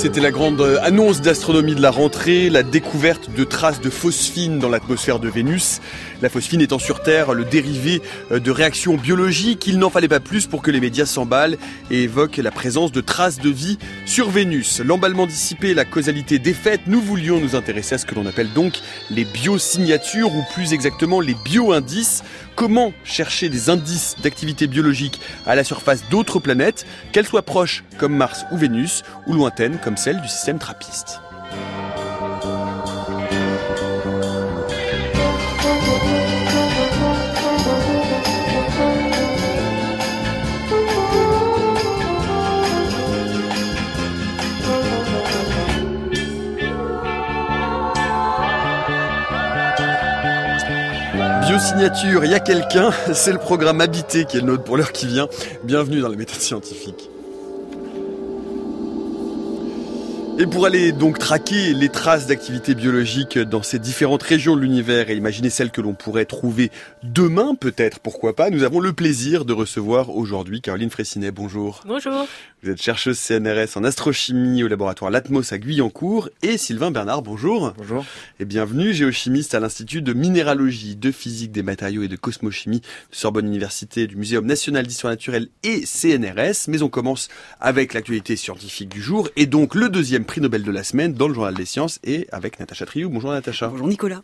C'était la grande annonce d'astronomie de la rentrée, la découverte de traces de phosphine dans l'atmosphère de Vénus. La phosphine étant sur Terre le dérivé de réactions biologiques, il n'en fallait pas plus pour que les médias s'emballent et évoquent la présence de traces de vie sur Vénus. L'emballement dissipé, la causalité défaite, nous voulions nous intéresser à ce que l'on appelle donc les biosignatures, ou plus exactement les bioindices. Comment chercher des indices d'activité biologique à la surface d'autres planètes, qu'elles soient proches comme Mars ou Vénus, ou lointaines comme celle du système TRAPPIST. Biosignature, il y a quelqu'un, c'est le programme Habité qui est le nôtre pour l'heure qui vient. Bienvenue dans la méthode scientifique. Et pour aller donc traquer les traces d'activité biologique dans ces différentes régions de l'univers et imaginer celles que l'on pourrait trouver demain, peut-être, pourquoi pas, nous avons le plaisir de recevoir aujourd'hui Caroline Fraissinet. Bonjour. Bonjour. Vous êtes chercheuse CNRS en astrochimie au laboratoire Latmos à Guyancourt. Et Sylvain Bernard, bonjour. Bonjour. Et bienvenue, géochimiste à l'Institut de minéralogie, de physique des matériaux et de cosmochimie de Sorbonne Université, du Muséum national d'histoire naturelle et CNRS. Mais on commence avec l'actualité scientifique du jour et donc le deuxième prix Nobel de la semaine dans le Journal des Sciences et avec Natacha Triou. Bonjour Natacha. Bonjour Nicolas.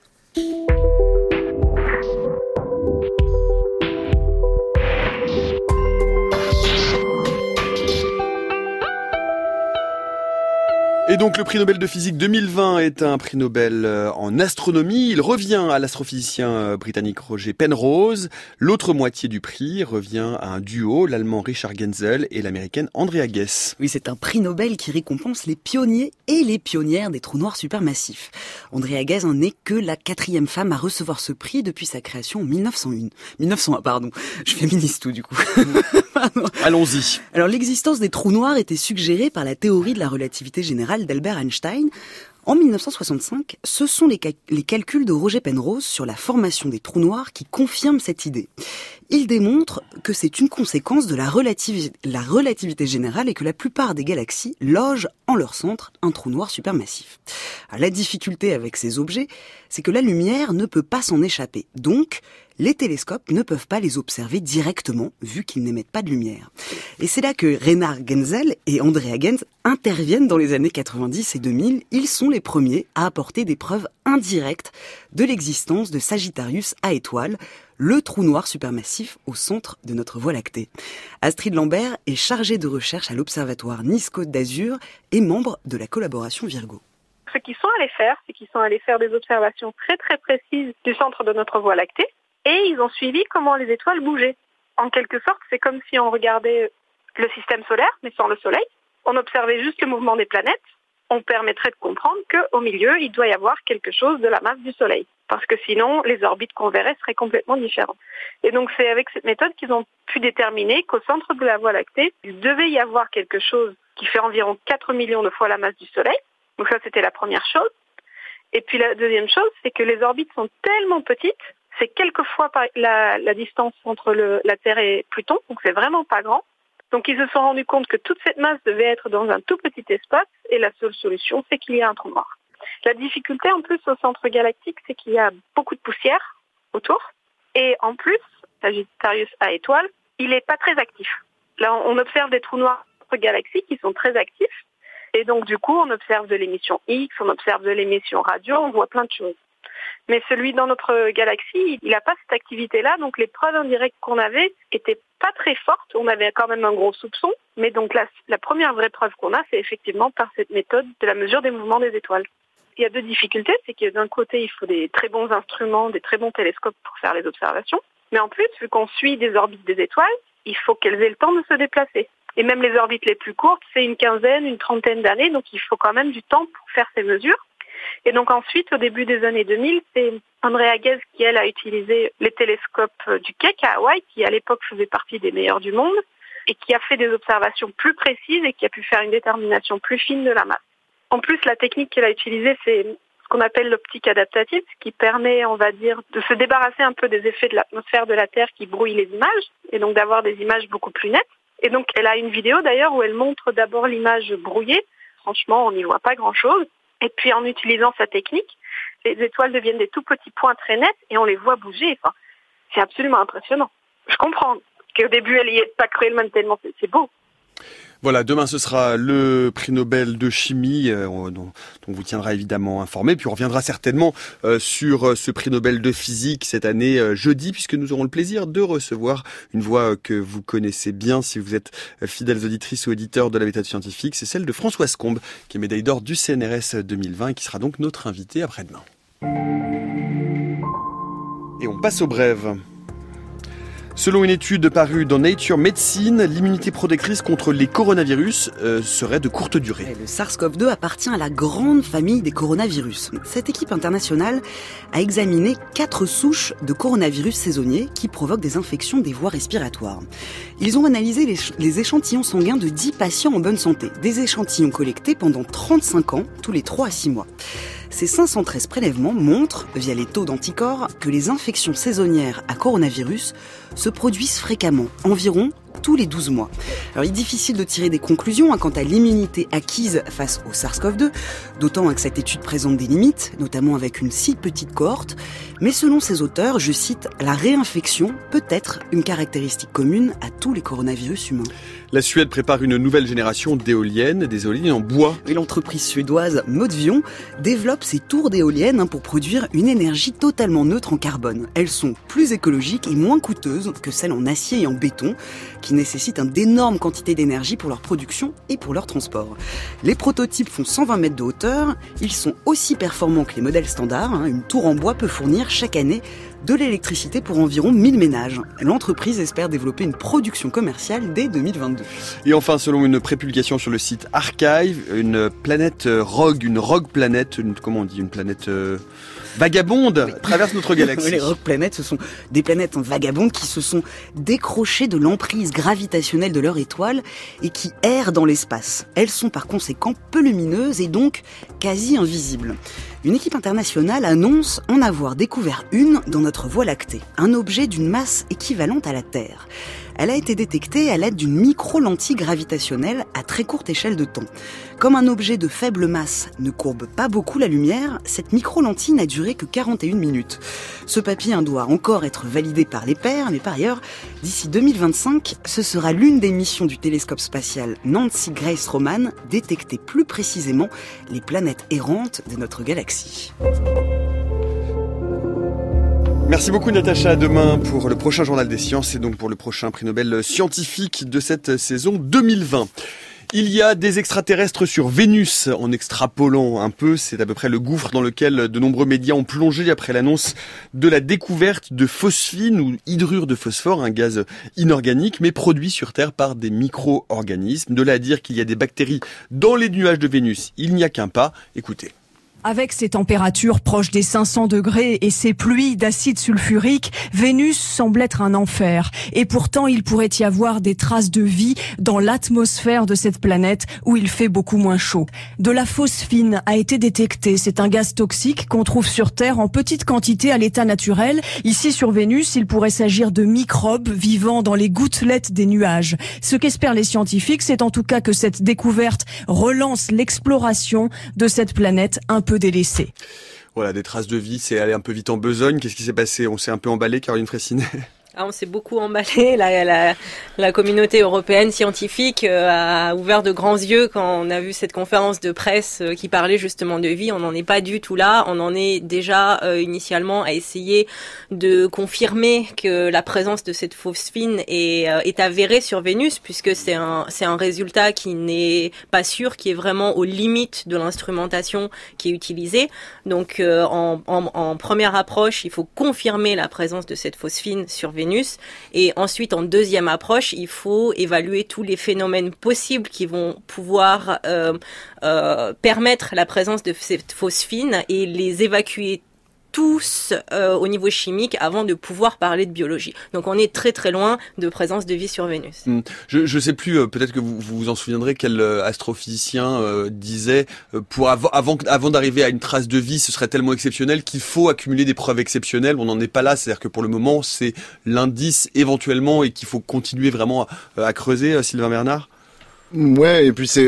Et donc le prix Nobel de physique 2020 est un prix Nobel en astronomie. Il revient à l'astrophysicien britannique Roger Penrose. L'autre moitié du prix revient à un duo, l'allemand Richard Genzel et l'américaine Andrea Ghez. Oui, c'est un prix Nobel qui récompense les pionniers et les pionnières des trous noirs supermassifs. Andrea Ghez n'est que la 4e femme à recevoir ce prix depuis sa création en 1901, pardon. Je féminise tout du coup. Allons-y. Alors l'existence des trous noirs était suggérée par la théorie de la relativité générale d'Albert Einstein. En 1965, ce sont les calculs de Roger Penrose sur la formation des trous noirs qui confirment cette idée. Il démontre que c'est une conséquence de la relativité générale et que la plupart des galaxies logent en leur centre un trou noir supermassif. Alors, la difficulté avec ces objets, c'est que la lumière ne peut pas s'en échapper. Donc, les télescopes ne peuvent pas les observer directement, vu qu'ils n'émettent pas de lumière. Et c'est là que Richard Genzel et Andrea Ghez interviennent dans les années 90 et 2000. Ils sont les premiers à apporter des preuves indirectes de l'existence de Sagittarius A étoile, le trou noir supermassif au centre de notre Voie lactée. Astrid Lambert est chargée de recherche à l'Observatoire Nice-Côte d'Azur et membre de la collaboration Virgo. Ce qu'ils sont allés faire, c'est qu'ils sont allés faire des observations très très précises du centre de notre Voie lactée et ils ont suivi comment les étoiles bougeaient. En quelque sorte, c'est comme si on regardait le système solaire, mais sans le Soleil. On observait juste le mouvement des planètes. On permettrait de comprendre qu'au milieu, il doit y avoir quelque chose de la masse du Soleil. Parce que sinon, les orbites qu'on verrait seraient complètement différentes. Et donc, c'est avec cette méthode qu'ils ont pu déterminer qu'au centre de la Voie lactée, il devait y avoir quelque chose qui fait environ 4 millions de fois la masse du Soleil. Donc ça, c'était la première chose. Et puis la deuxième chose, c'est que les orbites sont tellement petites, c'est quelques fois la distance entre la Terre et Pluton, donc c'est vraiment pas grand. Donc ils se sont rendus compte que toute cette masse devait être dans un tout petit espace, et la seule solution, c'est qu'il y a un trou noir. La difficulté en plus au centre galactique, c'est qu'il y a beaucoup de poussière autour, et en plus, Sagittarius A étoile, il n'est pas très actif. Là, on observe des trous noirs entre galaxies qui sont très actifs, et donc du coup, on observe de l'émission X, on observe de l'émission radio, on voit plein de choses. Mais celui dans notre galaxie, il n'a pas cette activité-là, donc les preuves indirectes qu'on avait étaient pas très fortes. On avait quand même un gros soupçon, mais donc la première vraie preuve qu'on a, c'est effectivement par cette méthode de la mesure des mouvements des étoiles. Il y a deux difficultés, c'est que d'un côté, il faut des très bons instruments, des très bons télescopes pour faire les observations, mais en plus, vu qu'on suit des orbites des étoiles, il faut qu'elles aient le temps de se déplacer. Et même les orbites les plus courtes, c'est une quinzaine, une trentaine d'années, donc il faut quand même du temps pour faire ces mesures. Et donc ensuite, au début des années 2000, c'est Andrea Ghez qui, elle, a utilisé les télescopes du Keck à Hawaï, qui à l'époque faisait partie des meilleurs du monde, et qui a fait des observations plus précises et qui a pu faire une détermination plus fine de la masse. En plus, la technique qu'elle a utilisée, c'est ce qu'on appelle l'optique adaptative, ce qui permet, on va dire, de se débarrasser un peu des effets de l'atmosphère de la Terre qui brouillent les images, et donc d'avoir des images beaucoup plus nettes. Et donc, elle a une vidéo d'ailleurs où elle montre d'abord l'image brouillée franchement, on n'y voit pas grand-chose. Et puis en utilisant sa technique, les étoiles deviennent des tout petits points très nets et on les voit bouger. Enfin, c'est absolument impressionnant. Je comprends qu'au début, elle y est pas cruellement tellement c'est beau. Voilà, demain ce sera le prix Nobel de chimie dont on vous tiendra évidemment informé. Puis on reviendra certainement sur ce prix Nobel de physique cette année jeudi, puisque nous aurons le plaisir de recevoir une voix que vous connaissez bien si vous êtes fidèles auditrices ou auditeurs de la méthode scientifique. C'est celle de Françoise Combe, qui est médaille d'or du CNRS 2020 et qui sera donc notre invitée après-demain. Et on passe aux brèves. Selon une étude parue dans Nature Medicine, l'immunité protectrice contre les coronavirus serait de courte durée. Le SARS-CoV-2 appartient à la grande famille des coronavirus. Cette équipe internationale a examiné 4 souches de coronavirus saisonniers qui provoquent des infections des voies respiratoires. Ils ont analysé les échantillons sanguins de 10 patients en bonne santé, des échantillons collectés pendant 35 ans, tous les 3 à 6 mois. Ces 513 prélèvements montrent, via les taux d'anticorps, que les infections saisonnières à coronavirus se produisent fréquemment, environ tous les 12 mois. Alors il est difficile de tirer des conclusions quant à l'immunité acquise face au SARS-CoV-2, d'autant que cette étude présente des limites, notamment avec une si petite cohorte, mais selon ses auteurs, je cite, la réinfection peut être une caractéristique commune à tous les coronavirus humains. La Suède prépare une nouvelle génération d'éoliennes, des éoliennes en bois. Et l'entreprise suédoise Modvion développe ses tours d'éoliennes pour produire une énergie totalement neutre en carbone. Elles sont plus écologiques et moins coûteuses que celles en acier et en béton, qui nécessitent d'énormes quantités d'énergie pour leur production et pour leur transport. Les prototypes font 120 mètres de hauteur, ils sont aussi performants que les modèles standards. Une tour en bois peut fournir chaque année de l'électricité pour environ 1000 ménages. L'entreprise espère développer une production commerciale dès 2022. Et enfin, selon une prépublication sur le site Archive, une planète rogue, une rogue planète, une planète vagabonde traverse notre galaxie. Les rogue planètes, ce sont des planètes vagabondes qui se sont décrochées de l'emprise gravitationnelle de leur étoile et qui errent dans l'espace. Elles sont par conséquent peu lumineuses et donc quasi invisibles. Une équipe internationale annonce en avoir découvert une dans notre Voie lactée, un objet d'une masse équivalente à la Terre. Elle a été détectée à l'aide d'une micro-lentille gravitationnelle à très courte échelle de temps. Comme un objet de faible masse ne courbe pas beaucoup la lumière, cette micro-lentille n'a duré que 41 minutes. Ce papier doit encore être validé par les pairs, mais par ailleurs, d'ici 2025, ce sera l'une des missions du télescope spatial Nancy Grace Roman, détecter plus précisément les planètes errantes de notre galaxie. Merci beaucoup Natacha, à demain pour le prochain journal des sciences et donc pour le prochain prix Nobel scientifique de cette saison 2020. Il y a des extraterrestres sur Vénus, en extrapolant un peu, c'est à peu près le gouffre dans lequel de nombreux médias ont plongé après l'annonce de la découverte de phosphine ou hydrure de phosphore, un gaz inorganique mais produit sur Terre par des micro-organismes. De là à dire qu'il y a des bactéries dans les nuages de Vénus, il n'y a qu'un pas, écoutez. Avec ses températures proches des 500 degrés et ses pluies d'acide sulfurique, Vénus semble être un enfer. Et pourtant, il pourrait y avoir des traces de vie dans l'atmosphère de cette planète où il fait beaucoup moins chaud. De la phosphine a été détectée. C'est un gaz toxique qu'on trouve sur Terre en petite quantité à l'état naturel. Ici, sur Vénus, il pourrait s'agir de microbes vivant dans les gouttelettes des nuages. Ce qu'espèrent les scientifiques, c'est en tout cas que cette découverte relance l'exploration de cette planète un peu délaissée. Voilà, des traces de vie, c'est aller un peu vite en besogne. Qu'est-ce qui s'est passé ? On s'est un peu emballé, Caroline Fraissinet ? On s'est beaucoup emballé. La communauté européenne scientifique a ouvert de grands yeux quand on a vu cette conférence de presse qui parlait justement de vie. On n'en est pas du tout là. On en est déjà initialement à essayer de confirmer que la présence de cette phosphine est avérée sur Vénus, puisque c'est un résultat qui n'est pas sûr, qui est vraiment aux limites de l'instrumentation qui est utilisée. Donc en première approche, il faut confirmer la présence de cette phosphine sur Vénus. Et ensuite, en deuxième approche, il faut évaluer tous les phénomènes possibles qui vont pouvoir permettre la présence de cette phosphine et les évacuer tous au niveau chimique avant de pouvoir parler de biologie. Donc on est très très loin de présence de vie sur Vénus. Je sais plus, peut-être que vous vous en souviendrez, quel astrophysicien disait avant d'arriver à une trace de vie, ce serait tellement exceptionnel qu'il faut accumuler des preuves exceptionnelles. On n'en est pas là, c'est-à-dire que pour le moment c'est l'indice éventuellement et qu'il faut continuer vraiment à creuser, Sylvain Bernard. Ouais, et puis c'est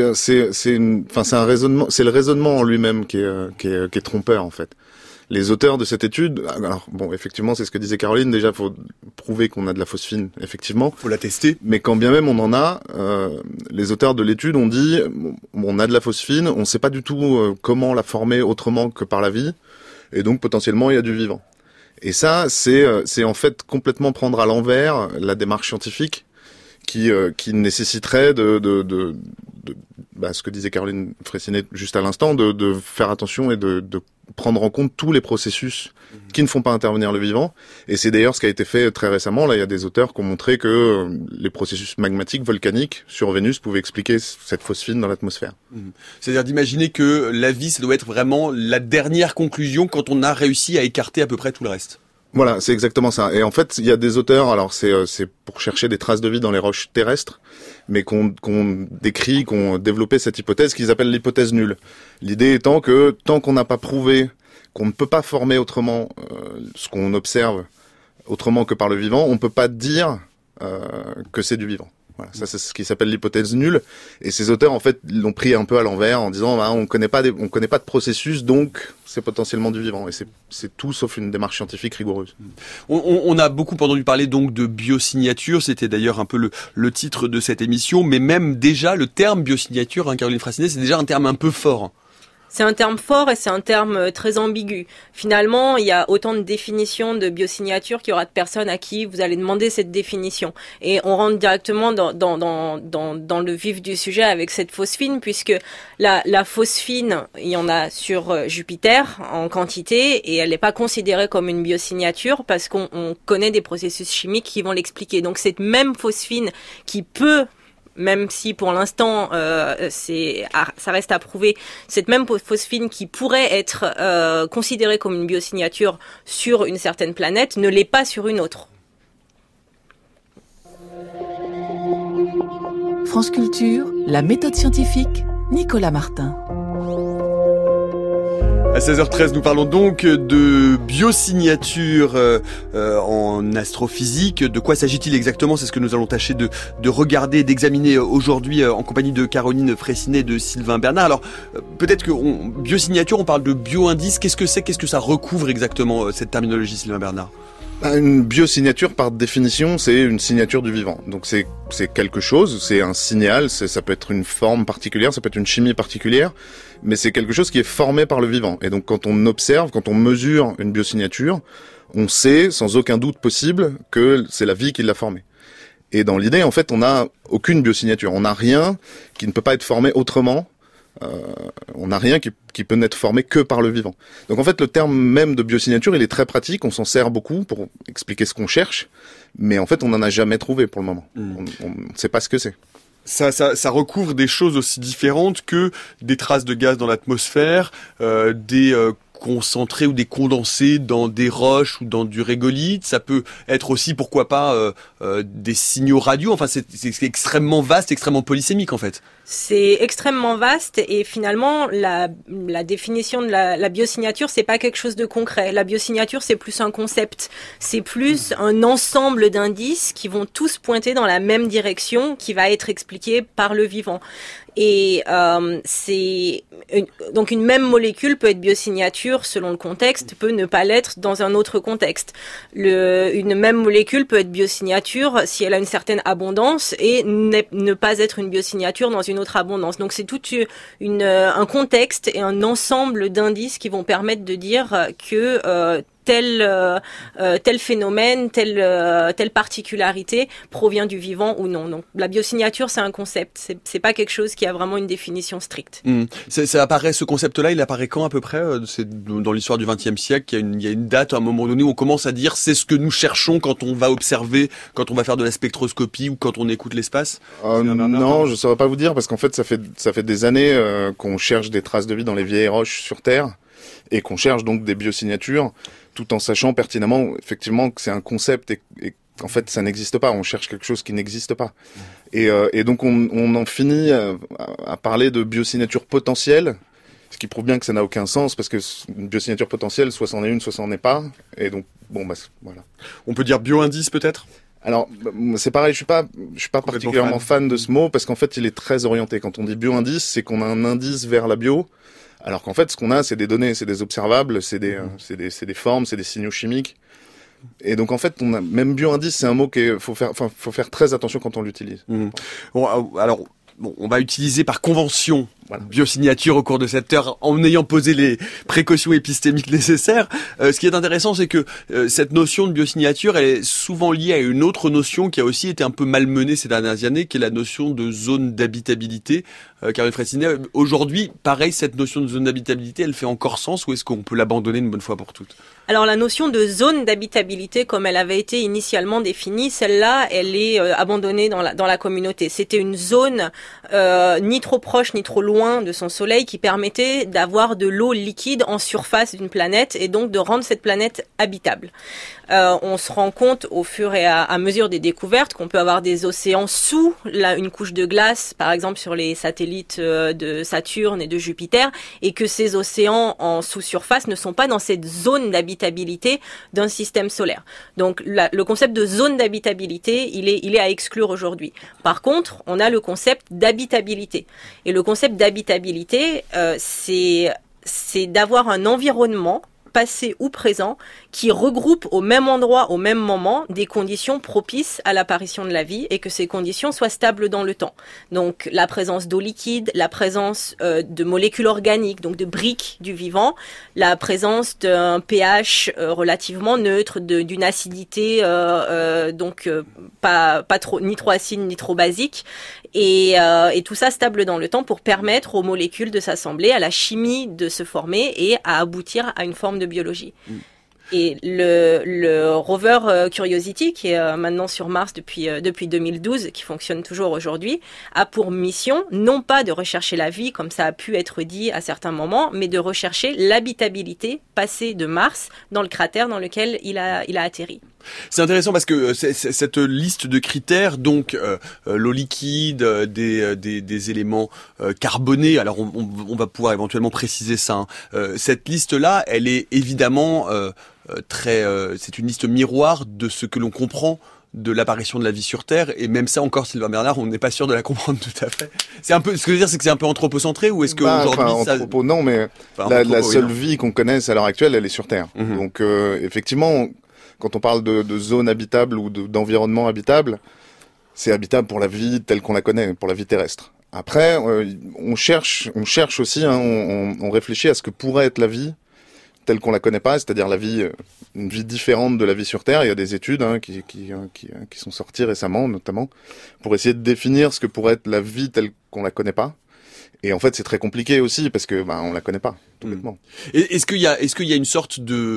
un raisonnement, c'est le raisonnement en lui-même qui est trompeur en fait. Les auteurs de cette étude, alors bon, effectivement, c'est ce que disait Caroline. Déjà, faut prouver qu'on a de la phosphine, effectivement. Faut la tester. Mais quand bien même on en a, les auteurs de l'étude ont dit, on a de la phosphine, on sait pas du tout comment la former autrement que par la vie, et donc potentiellement il y a du vivant. Et ça, c'est en fait complètement prendre à l'envers la démarche scientifique qui nécessiterait de ce que disait Caroline Fraissinet juste à l'instant, de faire attention et de prendre en compte tous les processus qui ne font pas intervenir le vivant. Et c'est d'ailleurs ce qui a été fait très récemment. Là, il y a des auteurs qui ont montré que les processus magmatiques, volcaniques sur Vénus pouvaient expliquer cette phosphine dans l'atmosphère. C'est-à-dire d'imaginer que la vie, ça doit être vraiment la dernière conclusion quand on a réussi à écarter à peu près tout le reste. Voilà, c'est exactement ça. Et en fait, il y a des auteurs, alors c'est pour chercher des traces de vie dans les roches terrestres, mais qu'on développé cette hypothèse qu'ils appellent l'hypothèse nulle. L'idée étant que tant qu'on n'a pas prouvé qu'on ne peut pas former autrement ce qu'on observe autrement que par le vivant, on peut pas dire que c'est du vivant. Voilà, ça c'est ce qui s'appelle l'hypothèse nulle. Et ces auteurs en fait l'ont pris un peu à l'envers en disant on connaît pas de processus, donc c'est potentiellement du vivant. Et c'est tout sauf une démarche scientifique rigoureuse. On a beaucoup entendu parler donc de biosignature. C'était d'ailleurs un peu le titre de cette émission. Mais même déjà le terme biosignature, Caroline Fraissinet, c'est déjà un terme un peu fort. C'est un terme fort et c'est un terme très ambigu. Finalement, il y a autant de définitions de biosignature qu'il y aura de personnes à qui vous allez demander cette définition. Et on rentre directement dans le vif du sujet avec cette phosphine, puisque la phosphine, il y en a sur Jupiter en quantité et elle n'est pas considérée comme une biosignature parce qu'on connaît des processus chimiques qui vont l'expliquer. Donc cette même phosphine qui peut, même si pour l'instant ça reste à prouver, cette même phosphine qui pourrait être considérée comme une biosignature sur une certaine planète ne l'est pas sur une autre. France Culture, la méthode scientifique, Nicolas Martin. À 16h13, nous parlons donc de biosignature en astrophysique. De quoi s'agit-il exactement? C'est ce que nous allons tâcher de regarder et d'examiner aujourd'hui en compagnie de Caroline Fraissinet et de Sylvain Bernard. Alors, peut-être que biosignature, on parle de bioindice. Qu'est-ce que c'est? Qu'est-ce que ça recouvre exactement, cette terminologie, Sylvain Bernard? Une biosignature, par définition, c'est une signature du vivant. Donc c'est quelque chose, c'est un signal, ça peut être une forme particulière, ça peut être une chimie particulière, mais c'est quelque chose qui est formé par le vivant. Et donc quand on observe, quand on mesure une biosignature, on sait sans aucun doute possible que c'est la vie qui l'a formée. Et dans l'idée, en fait, on n'a aucune biosignature. On n'a rien qui ne peut pas être formé autrement. On n'a rien qui peut n'être formé que par le vivant. Donc en fait, le terme même de biosignature, il est très pratique, on s'en sert beaucoup pour expliquer ce qu'on cherche, mais en fait, on n'en a jamais trouvé pour le moment. On ne sait pas ce que c'est. Ça recouvre des choses aussi différentes que des traces de gaz dans l'atmosphère, des concentrés ou des condensés dans des roches ou dans du régolithe. Ça peut être aussi, pourquoi pas, des signaux radio. Enfin, c'est extrêmement vaste, extrêmement polysémique en fait. C'est extrêmement vaste et finalement la définition de la biosignature, c'est pas quelque chose de concret. La biosignature, c'est plus un concept, c'est plus un ensemble d'indices qui vont tous pointer dans la même direction, qui va être expliqué par le vivant. Et donc une même molécule peut être biosignature selon le contexte, peut ne pas l'être dans un autre contexte. Une même molécule peut être biosignature si elle a une certaine abondance et ne pas être une biosignature dans une autre abondance. Donc c'est tout un contexte et un ensemble d'indices qui vont permettre de dire que tel phénomène, telle particularité provient du vivant ou non. Donc la biosignature, c'est un concept, c'est pas quelque chose qui a vraiment une définition stricte. Ça apparaît, ce concept-là, il apparaît quand à peu près? C'est dans l'histoire du XXe siècle, il y a une date à un moment donné où on commence à dire c'est ce que nous cherchons quand on va observer, quand on va faire de la spectroscopie ou quand on écoute l'espace? Non, je saurais pas vous dire parce qu'en fait ça fait des années qu'on cherche des traces de vie dans les vieilles roches sur Terre et qu'on cherche donc des biosignatures, tout en sachant pertinemment, effectivement, que c'est un concept et qu'en fait, ça n'existe pas. On cherche quelque chose qui n'existe pas. Et donc, on en finit à parler de biosignature potentielle, ce qui prouve bien que ça n'a aucun sens, parce que une biosignature potentielle, soit c'en est une, soit c'en est pas. Et donc, voilà. On peut dire bioindice, peut-être? Alors, c'est pareil, je suis pas particulièrement fan de ce mot parce qu'en fait, il est très orienté. Quand on dit bioindice, c'est qu'on a un indice vers la bio, alors qu'en fait, ce qu'on a, c'est des données, c'est des observables, c'est des formes, c'est des signaux chimiques. Et donc en fait, même bioindice, c'est un mot faut faire très attention quand on l'utilise. Bon, alors. Bon, on va utiliser par convention biosignature au cours de cette heure en ayant posé les précautions épistémiques nécessaires. Ce qui est intéressant, c'est que cette notion de biosignature, elle est souvent liée à une autre notion qui a aussi été un peu malmenée ces dernières années, qui est la notion de zone d'habitabilité. Caroline Fraissinet, aujourd'hui, pareil, cette notion de zone d'habitabilité, elle fait encore sens ou est-ce qu'on peut l'abandonner une bonne fois pour toutes ? Alors la notion de zone d'habitabilité, comme elle avait été initialement définie, celle-là, elle est abandonnée dans la communauté. C'était une zone ni trop proche ni trop loin de son soleil qui permettait d'avoir de l'eau liquide en surface d'une planète et donc de rendre cette planète habitable. On se rend compte au fur et à mesure des découvertes qu'on peut avoir des océans sous une couche de glace, par exemple sur les satellites de Saturne et de Jupiter, et que ces océans en sous-surface ne sont pas dans cette zone d'habitabilité d'un système solaire. Donc le concept de zone d'habitabilité, il est à exclure aujourd'hui. Par contre, on a le concept d'habitabilité. Et le concept d'habitabilité, c'est d'avoir un environnement passé ou présent, qui regroupe au même endroit, au même moment, des conditions propices à l'apparition de la vie et que ces conditions soient stables dans le temps. Donc la présence d'eau liquide, la présence de molécules organiques, donc de briques du vivant, la présence d'un pH relativement neutre, d'une acidité pas trop ni trop acide ni trop basique, et tout ça stable dans le temps pour permettre aux molécules de s'assembler, à la chimie de se former et à aboutir à une forme de biologie. Et le rover Curiosity, qui est maintenant sur Mars depuis 2012, qui fonctionne toujours aujourd'hui, a pour mission non pas de rechercher la vie, comme ça a pu être dit à certains moments, mais de rechercher l'habitabilité passée de Mars dans le cratère dans lequel il a atterri. C'est intéressant parce que cette liste de critères, donc l'eau liquide, des éléments carbonés, alors on va pouvoir éventuellement préciser ça, hein. Cette liste-là, elle est évidemment c'est une liste miroir de ce que l'on comprend de l'apparition de la vie sur Terre, et même ça encore, Sylvain Bernard, on n'est pas sûr de la comprendre tout à fait. C'est un peu, ce que je veux dire, c'est que c'est un peu anthropocentré, ou est-ce que aujourd'hui non, mais la seule vie qu'on connaisse à l'heure actuelle, elle est sur Terre. Donc effectivement, quand on parle de zone habitable ou d'environnement habitable, c'est habitable pour la vie telle qu'on la connaît, pour la vie terrestre. Après, on cherche aussi, hein, on réfléchit à ce que pourrait être la vie telle qu'on la connaît pas, c'est-à-dire une vie différente de la vie sur Terre. Il y a des études qui sont sorties récemment, notamment, pour essayer de définir ce que pourrait être la vie telle qu'on la connaît pas. Et en fait, c'est très compliqué aussi parce que on la connaît pas, tout bêtement. Et est-ce qu'il y a une sorte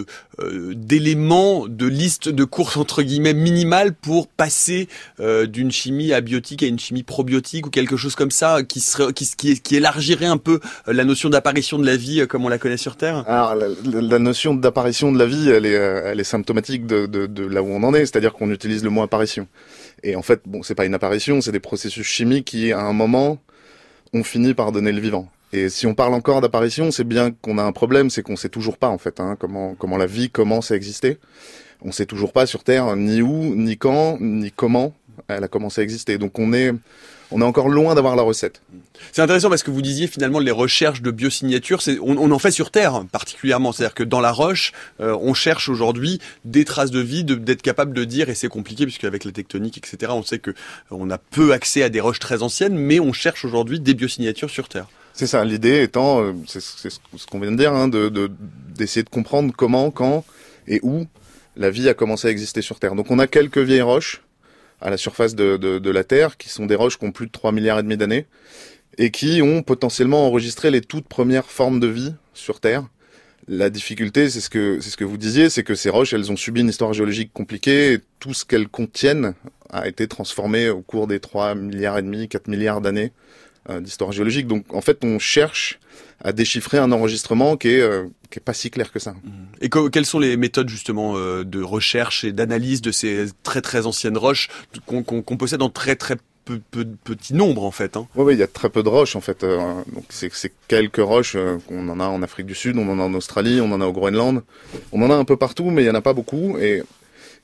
d'élément, de liste de courses entre guillemets minimale pour passer d'une chimie abiotique à une chimie probiotique ou quelque chose comme ça qui élargirait un peu la notion d'apparition de la vie comme on la connaît sur Terre? Alors la notion d'apparition de la vie, elle est symptomatique de là où on en est, c'est-à-dire qu'on utilise le mot apparition. Et en fait, c'est pas une apparition, c'est des processus chimiques qui à un moment on finit par donner le vivant. Et si on parle encore d'apparition, c'est bien qu'on a un problème, c'est qu'on sait toujours pas en fait comment la vie commence à exister. On sait toujours pas sur Terre ni où, ni quand, ni comment elle a commencé à exister. Donc on est encore loin d'avoir la recette. C'est intéressant parce que vous disiez finalement les recherches de biosignature, on en fait sur Terre particulièrement. C'est-à-dire que dans la roche, on cherche aujourd'hui des traces de vie, d'être capable de dire, et c'est compliqué puisque avec la tectonique, etc., on sait que on a peu accès à des roches très anciennes, mais on cherche aujourd'hui des biosignatures sur Terre. C'est ça, l'idée étant, c'est ce qu'on vient de dire, d'essayer de comprendre comment, quand et où la vie a commencé à exister sur Terre. Donc on a quelques vieilles roches à la surface de la Terre, qui sont des roches qui ont plus de 3,5 milliards d'années, et qui ont potentiellement enregistré les toutes premières formes de vie sur Terre. La difficulté, c'est ce que vous disiez, c'est que ces roches, elles ont subi une histoire géologique compliquée, et tout ce qu'elles contiennent a été transformé au cours des 3,5 milliards, 4 milliards d'années d'histoire géologique. Donc en fait, on cherche à déchiffrer un enregistrement qui est pas si clair que ça. Et quelles sont les méthodes justement de recherche et d'analyse de ces très très anciennes roches qu'on possède en très très petit nombre en fait, hein? Oui, il y a très peu de roches en fait. Donc c'est quelques roches qu'on en a en Afrique du Sud, on en a en Australie, on en a au Groenland, on en a un peu partout, mais il y en a pas beaucoup. Et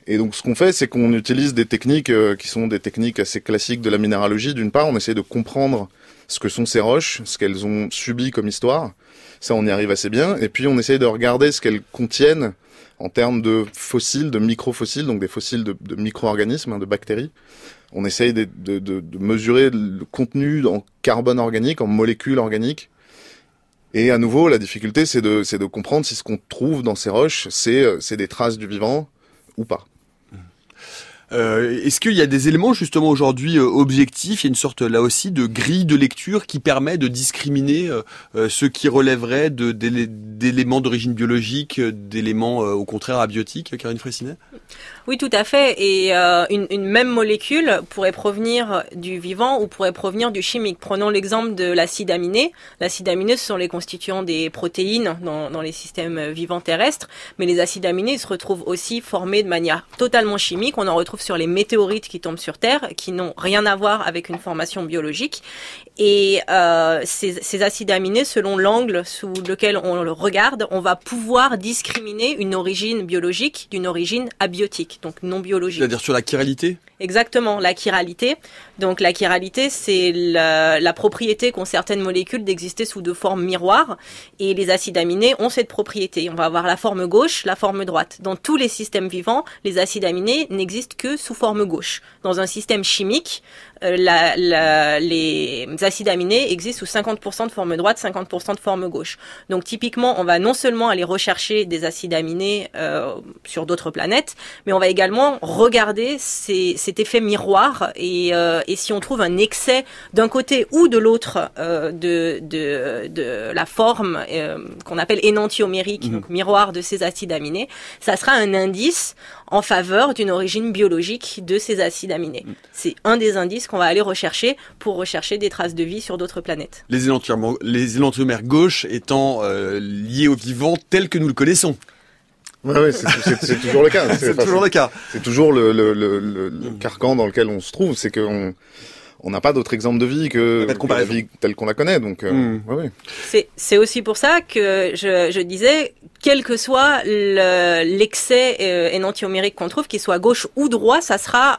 Et donc ce qu'on fait, c'est qu'on utilise des techniques qui sont des techniques assez classiques de la minéralogie. D'une part, on essaie de comprendre ce que sont ces roches, ce qu'elles ont subi comme histoire. Ça, on y arrive assez bien. Et puis, on essaie de regarder ce qu'elles contiennent en termes de fossiles, de microfossiles, donc des fossiles de micro-organismes, de bactéries. On essaye de mesurer le contenu en carbone organique, en molécules organiques. Et à nouveau, la difficulté, c'est de comprendre si ce qu'on trouve dans ces roches, c'est des traces du vivant ou pas. Est-ce qu'il y a des éléments justement aujourd'hui objectifs? Il y a une sorte là aussi de grille de lecture qui permet de discriminer ce qui relèverait d'éléments d'origine biologique, d'éléments au contraire abiotiques, Karine Fraissinet? Oui, tout à fait. Et une même molécule pourrait provenir du vivant ou pourrait provenir du chimique. Prenons l'exemple de l'acide aminé. L'acide aminé, ce sont les constituants des protéines dans les systèmes vivants terrestres. Mais les acides aminés se retrouvent aussi formés de manière totalement chimique. On en retrouve sur les météorites qui tombent sur Terre, qui n'ont rien à voir avec une formation biologique. Et ces acides aminés, selon l'angle sous lequel on le regarde, on va pouvoir discriminer une origine biologique d'une origine abiotique, donc non biologique. C'est-à-dire sur la chiralité ? Exactement, la chiralité. Donc la chiralité, c'est la propriété qu'ont certaines molécules d'exister sous deux formes miroirs. Et les acides aminés ont cette propriété. On va avoir la forme gauche, la forme droite. Dans tous les systèmes vivants, les acides aminés n'existent que sous forme gauche. Dans un système chimique, les acides aminés existent sous 50% de forme droite, 50% de forme gauche. Donc typiquement, on va non seulement aller rechercher des acides aminés sur d'autres planètes, mais on va également regarder cet effet miroir et si on trouve un excès d'un côté ou de l'autre de la forme qu'on appelle énantiomérique, donc miroir de ces acides aminés, ça sera un indice en faveur d'une origine biologique de ces acides aminés. C'est un des indices qu'on va aller rechercher pour rechercher des traces de vie sur d'autres planètes. Les énantiomères gauches étant liés au vivant tel que nous le connaissons. Ouais, c'est toujours le cas. C'est toujours le cas. C'est toujours le carcan dans lequel on se trouve, c'est qu'on n'a pas d'autre exemple de vie que la vie telle qu'on la connaît. Donc, ouais. C'est aussi pour ça que je disais, quel que soit l'excès énantiomérique qu'on trouve, qu'il soit gauche ou droit, ça sera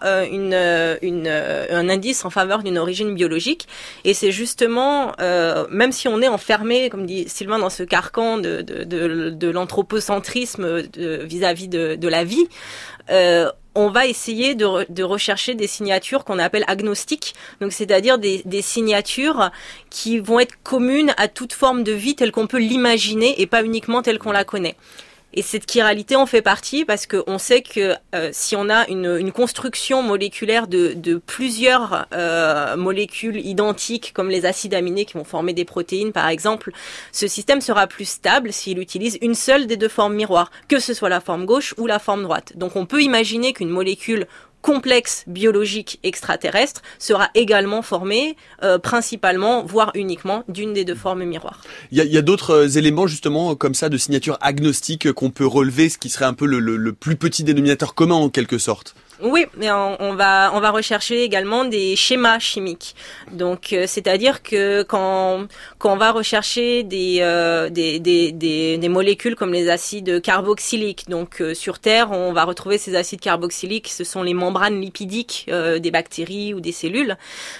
un indice en faveur d'une origine biologique. Et c'est justement, même si on est enfermé, comme dit Sylvain, dans ce carcan de l'anthropocentrisme vis-à-vis de la vie, on va essayer de rechercher des signatures qu'on appelle agnostiques, donc c'est-à-dire des signatures qui vont être communes à toute forme de vie telle qu'on peut l'imaginer et pas uniquement telle qu'on la connaît. Et cette chiralité en fait partie parce que on sait que si on a une construction moléculaire de plusieurs molécules identiques comme les acides aminés qui vont former des protéines par exemple, ce système sera plus stable s'il utilise une seule des deux formes miroirs, que ce soit la forme gauche ou la forme droite. Donc on peut imaginer qu'une molécule complexe biologique extraterrestre sera également formé principalement, voire uniquement, d'une des deux formes miroirs. Il y a d'autres éléments justement comme ça de signature agnostique qu'on peut relever, ce qui serait un peu le plus petit dénominateur commun en quelque sorte. Oui, mais on va rechercher également des schémas chimiques. Donc, c'est-à-dire que quand on va rechercher des molécules comme les acides carboxyliques, donc sur Terre, on va retrouver ces acides carboxyliques, ce sont les membranes lipidiques des bactéries ou des cellules.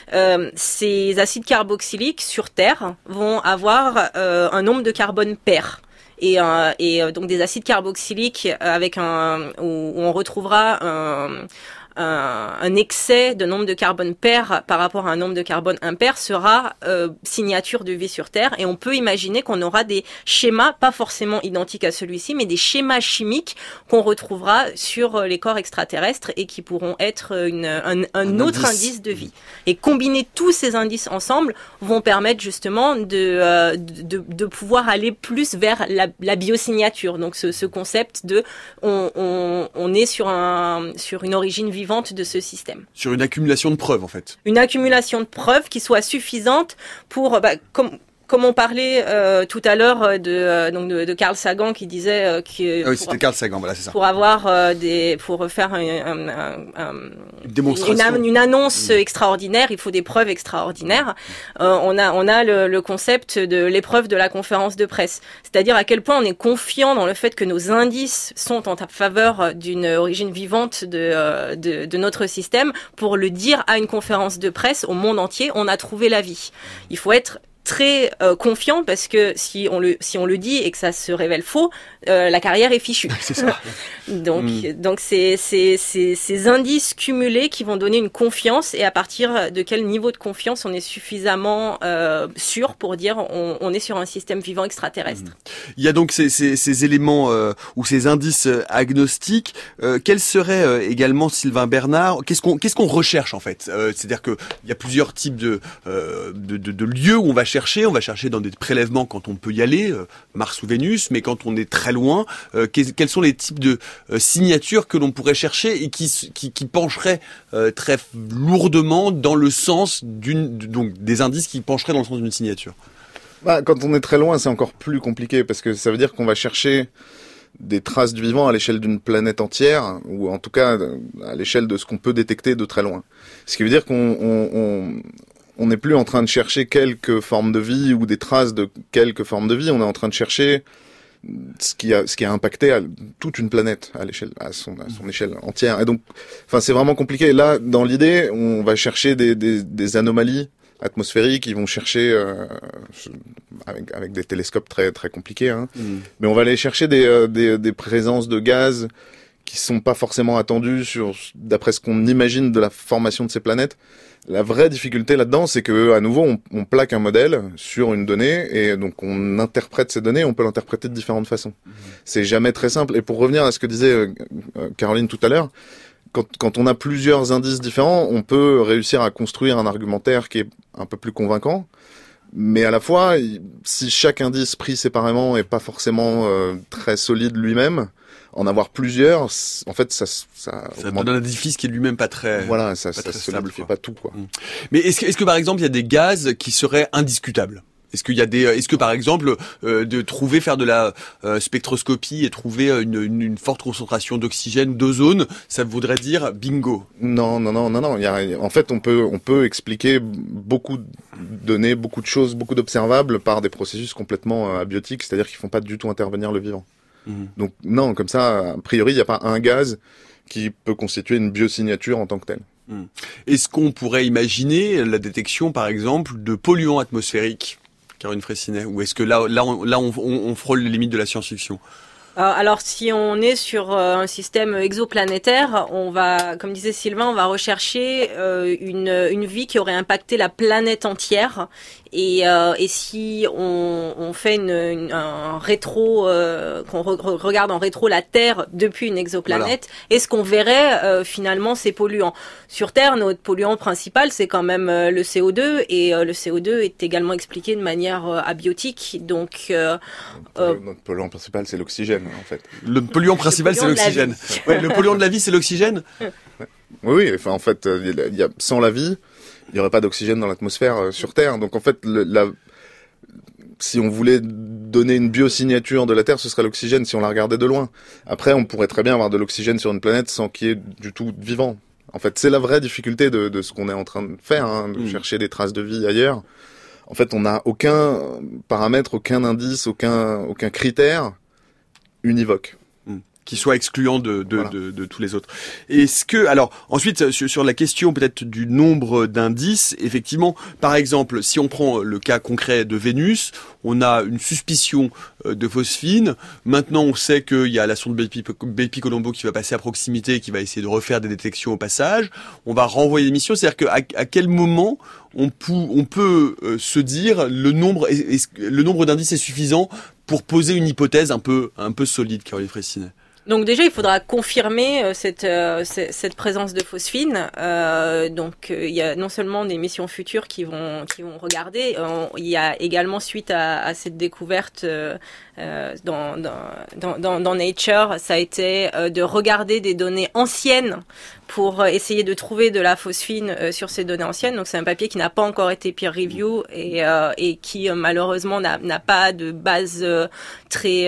Ces acides carboxyliques sur Terre vont avoir un nombre de carbone pair. Et donc des acides carboxyliques avec où on retrouvera un excès de nombre de carbone pair par rapport à un nombre de carbone impair sera signature de vie sur Terre. Et on peut imaginer qu'on aura des schémas, pas forcément identiques à celui-ci, mais des schémas chimiques qu'on retrouvera sur les corps extraterrestres et qui pourront être un autre indice de vie. Et combiner tous ces indices ensemble vont permettre justement de pouvoir aller plus vers la biosignature. Donc ce concept de on est sur une origine vivante de ce système. Sur une accumulation de preuves, en fait. Une accumulation de preuves qui soit suffisante pour, comme on parlait tout à l'heure de Carl Sagan qui disait que c'était Carl Sagan, voilà, c'est ça. Pour avoir pour faire une annonce extraordinaire, il faut des preuves extraordinaires. On a le concept de l'épreuve de la conférence de presse, c'est-à-dire à quel point on est confiant dans le fait que nos indices sont en faveur d'une origine vivante de notre système pour le dire à une conférence de presse au monde entier. On a trouvé la vie. Il faut être très confiant parce que si on le dit et que ça se révèle faux, la carrière est fichue. C'est ça. Donc c'est ces indices cumulés qui vont donner une confiance, et à partir de quel niveau de confiance on est suffisamment sûr pour dire on est sur un système vivant extraterrestre. Il y a donc ces éléments ou ces indices agnostiques. Quels seraient également, Sylvain Bernard, qu'est-ce qu'on recherche en fait? C'est-à-dire que il y a plusieurs types de lieux où on va chercher dans des prélèvements quand on peut y aller, Mars ou Vénus, mais quand on est très loin, quels sont les types de signatures que l'on pourrait chercher et qui pencheraient très lourdement dans le sens donc des indices qui pencheraient dans le sens d'une signature? Quand on est très loin, c'est encore plus compliqué parce que ça veut dire qu'on va chercher des traces du vivant à l'échelle d'une planète entière, ou en tout cas à l'échelle de ce qu'on peut détecter de très loin. Ce qui veut dire on n'est plus en train de chercher quelques formes de vie ou des traces de quelques formes de vie, on est en train de chercher ce qui a impacté toute une planète à son échelle entière. Et donc, c'est vraiment compliqué. Là, dans l'idée, on va chercher des anomalies atmosphériques, ils vont chercher avec des télescopes très très compliqués, hein. Mais on va aller chercher des présences de gaz qui sont pas forcément attendues d'après ce qu'on imagine de la formation de ces planètes. La vraie difficulté là-dedans, c'est que à nouveau, on plaque un modèle sur une donnée et donc on interprète ces données, on peut l'interpréter de différentes façons. C'est jamais très simple. Et pour revenir à ce que disait Caroline tout à l'heure, quand on a plusieurs indices différents, on peut réussir à construire un argumentaire qui est un peu plus convaincant. Mais à la fois, si chaque indice pris séparément est pas forcément très solide lui-même, en avoir plusieurs, en fait, ça donne un édifice qui est lui-même pas très. Voilà, ça solidifie pas tout, quoi. Mais est-ce que par exemple il y a des gaz qui seraient indiscutables? Est-ce que par exemple faire de la spectroscopie et trouver une forte concentration d'oxygène ou d'ozone, ça voudrait dire bingo? Non. En fait, on peut expliquer beaucoup de données, beaucoup de choses, beaucoup d'observables par des processus complètement abiotiques, c'est-à-dire qu'ils font pas du tout intervenir le vivant. Donc non, comme ça, a priori, il n'y a pas un gaz qui peut constituer une biosignature en tant que telle. Est-ce qu'on pourrait imaginer la détection, par exemple, de polluants atmosphériques, Caroline Fraissinet, ou est-ce que là on frôle les limites de la science-fiction? Alors, si on est sur un système exoplanétaire, on va, comme disait Sylvain, on va rechercher une vie qui aurait impacté la planète entière. Et si on fait un rétro, qu'on regarde en rétro la Terre depuis une exoplanète, est-ce qu'on verrait finalement ces polluants? Sur Terre, notre polluant principal, c'est quand même le CO2, et le CO2 est également expliqué de manière abiotique. Donc, notre polluant principal, c'est l'oxygène. En fait. Le polluant principal, c'est l'oxygène. Ouais, le polluant de la vie, c'est l'oxygène. Oui, enfin, en fait, sans la vie, il n'y aurait pas d'oxygène dans l'atmosphère sur Terre. Donc, en fait, si on voulait donner une biosignature de la Terre, ce serait l'oxygène si on la regardait de loin. Après, on pourrait très bien avoir de l'oxygène sur une planète sans qu'il y ait du tout de vivant. En fait, c'est la vraie difficulté de ce qu'on est en train de faire, hein, de chercher des traces de vie ailleurs. En fait, on n'a aucun paramètre, aucun indice, aucun critère univoque. Qui soit excluant de tous les autres. Est-ce que, alors, ensuite, sur la question peut-être du nombre d'indices, effectivement, par exemple, si on prend le cas concret de Vénus, on a une suspicion de phosphine. Maintenant, on sait qu'il y a la sonde Bepi Colombo qui va passer à proximité, qui va essayer de refaire des détections au passage. On va renvoyer des missions. C'est-à-dire à quel moment on peut se dire le nombre d'indices est suffisant pour poser une hypothèse un peu solide, Caroline Fraissinet? Donc déjà, il faudra confirmer cette présence de phosphine. Donc il y a non seulement des missions futures qui vont regarder, il y a également suite à cette découverte dans Nature, ça a été de regarder des données anciennes pour essayer de trouver de la phosphine sur ces données anciennes. Donc c'est un papier qui n'a pas encore été peer review et qui malheureusement n'a pas de base très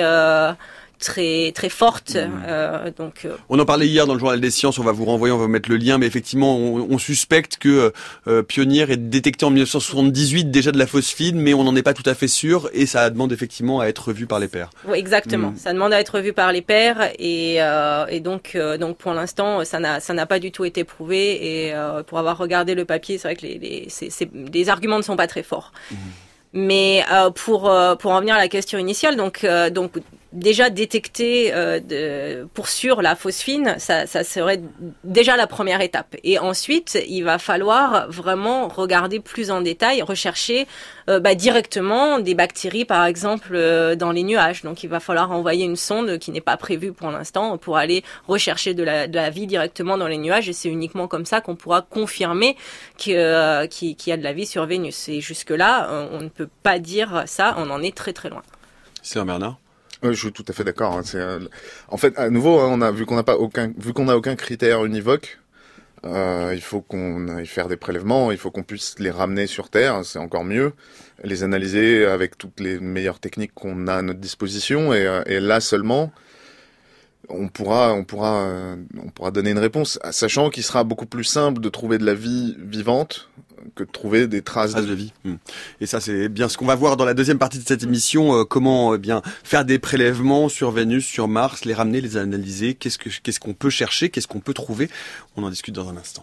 forte. On en parlait hier dans le journal des sciences, on va vous renvoyer, on va vous mettre le lien, mais effectivement on suspecte que Pioneer ait détecté en 1978 déjà de la phosphine, mais on n'en est pas tout à fait sûr et ça demande effectivement à être revu par les pairs. Oui, exactement. Ça demande à être revu par les pairs et donc pour l'instant ça n'a pas du tout été prouvé et pour avoir regardé le papier, c'est vrai que les arguments ne sont pas très forts. Mais pour en venir à la question initiale, donc déjà détecter pour sûr la phosphine, ça serait déjà la première étape. Et ensuite, il va falloir vraiment regarder plus en détail, rechercher directement des bactéries, par exemple, dans les nuages. Donc, il va falloir envoyer une sonde qui n'est pas prévue pour l'instant pour aller rechercher de la vie directement dans les nuages. Et c'est uniquement comme ça qu'on pourra confirmer qu'il y a de la vie sur Vénus. Et jusque-là, on ne peut pas dire ça. On en est très très loin. C'est Bernard. Je suis tout à fait d'accord. En fait, à nouveau, vu qu'on n'a aucun critère univoque, il faut qu'on aille faire des prélèvements, il faut qu'on puisse les ramener sur Terre, c'est encore mieux, les analyser avec toutes les meilleures techniques qu'on a à notre disposition, et là seulement, on pourra donner une réponse, sachant qu'il sera beaucoup plus simple de trouver de la vie vivante que de trouver des traces de vie. Et ça, c'est bien ce qu'on va voir dans la deuxième partie de cette émission, comment bien faire des prélèvements sur Vénus, sur Mars, les ramener, les analyser, qu'est-ce qu'on peut chercher, qu'est-ce qu'on peut trouver. On en discute dans un instant.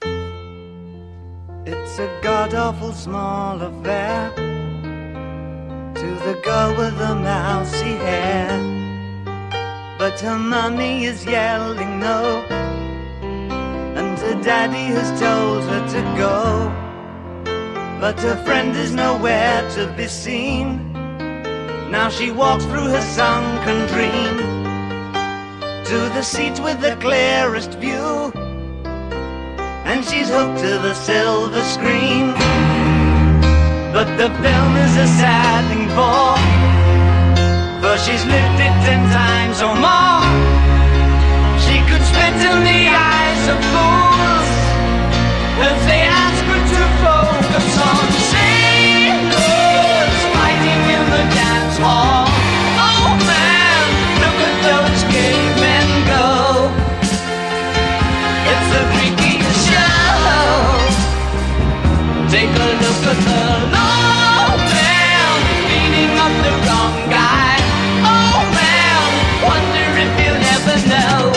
It's a god-awful small affair to the girl with the mousy hair, but her mommy is yelling no, and her daddy has told her to go. But her friend is nowhere to be seen. Now she walks through her sunken dream to the seat with the clearest view, and she's hooked to the silver screen. But the film is a sad thing for she's lived it 10 times or more. She could spit in the eyes of fools if they ask her to focus on sailors fighting in the dance hall. Oh man, look at those cavemen go. It's the freakiest show. Take a look at the low man beating up the wrong guy. Oh man, wonder if you'll ever know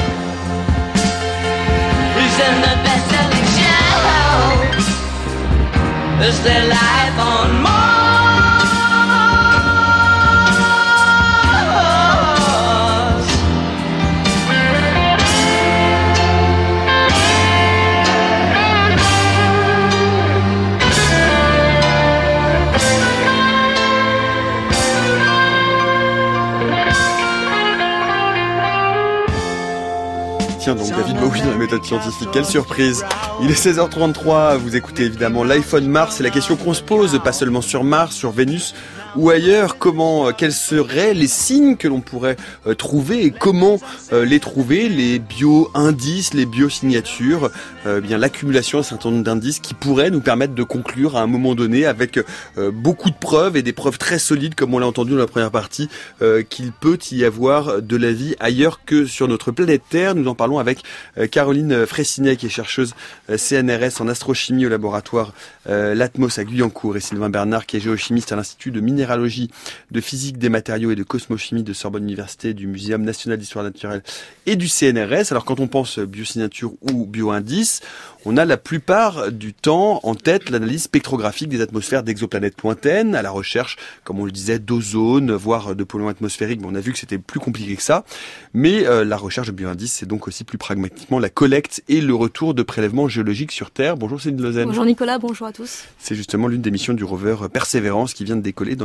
who's in the best-selling show. Is there life on Mars? Tiens donc David Bowie dans la méthode scientifique, quelle surprise. Il est 16h33, vous écoutez évidemment Life on Mars, c'est la question qu'on se pose, pas seulement sur Mars, sur Vénus ou ailleurs, quels seraient les signes que l'on pourrait trouver et comment les trouver, les bio-indices, les biosignatures, bien l'accumulation d'un certain nombre d'indices qui pourraient nous permettre de conclure à un moment donné avec beaucoup de preuves et des preuves très solides comme on l'a entendu dans la première partie qu'il peut y avoir de la vie ailleurs que sur notre planète Terre. Nous en parlons avec Caroline Fraissinet qui est chercheuse CNRS en astrochimie au laboratoire l'Atmos à Guyancourt et Sylvain Bernard qui est géochimiste à l'Institut de minéralogie, de physique des matériaux et de cosmochimie de Sorbonne Université, du Muséum national d'histoire naturelle et du CNRS. Alors quand on pense biosignature ou bioindice, on a la plupart du temps en tête l'analyse spectrographique des atmosphères d'exoplanètes lointaines, à la recherche, comme on le disait, d'ozone, voire de polluants atmosphériques. Mais on a vu que c'était plus compliqué que ça. Mais la recherche de bioindices, c'est donc aussi plus pragmatiquement la collecte et le retour de prélèvements géologiques sur Terre. Bonjour Céline Lausanne. Bonjour Nicolas, bonjour à tous. C'est justement l'une des missions du rover Persévérance qui vient de décoller dans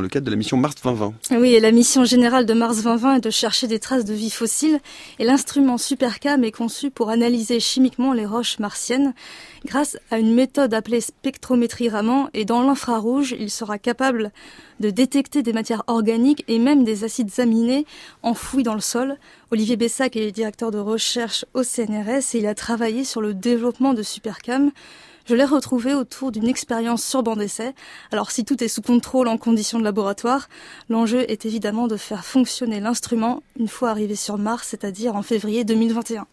le cadre de la mission Mars 2020. Oui, et la mission générale de Mars 2020 est de chercher des traces de vie fossile, et l'instrument SuperCam est conçu pour analyser chimiquement les roches martiennes. Grâce à une méthode appelée spectrométrie Raman, et dans l'infrarouge, il sera capable de détecter des matières organiques et même des acides aminés enfouis dans le sol. Olivier Bessac est directeur de recherche au CNRS et il a travaillé sur le développement de SuperCam. Je l'ai retrouvé autour d'une expérience sur banc d'essai. Alors si tout est sous contrôle en conditions de laboratoire, l'enjeu est évidemment de faire fonctionner l'instrument une fois arrivé sur Mars, c'est-à-dire en février 2021.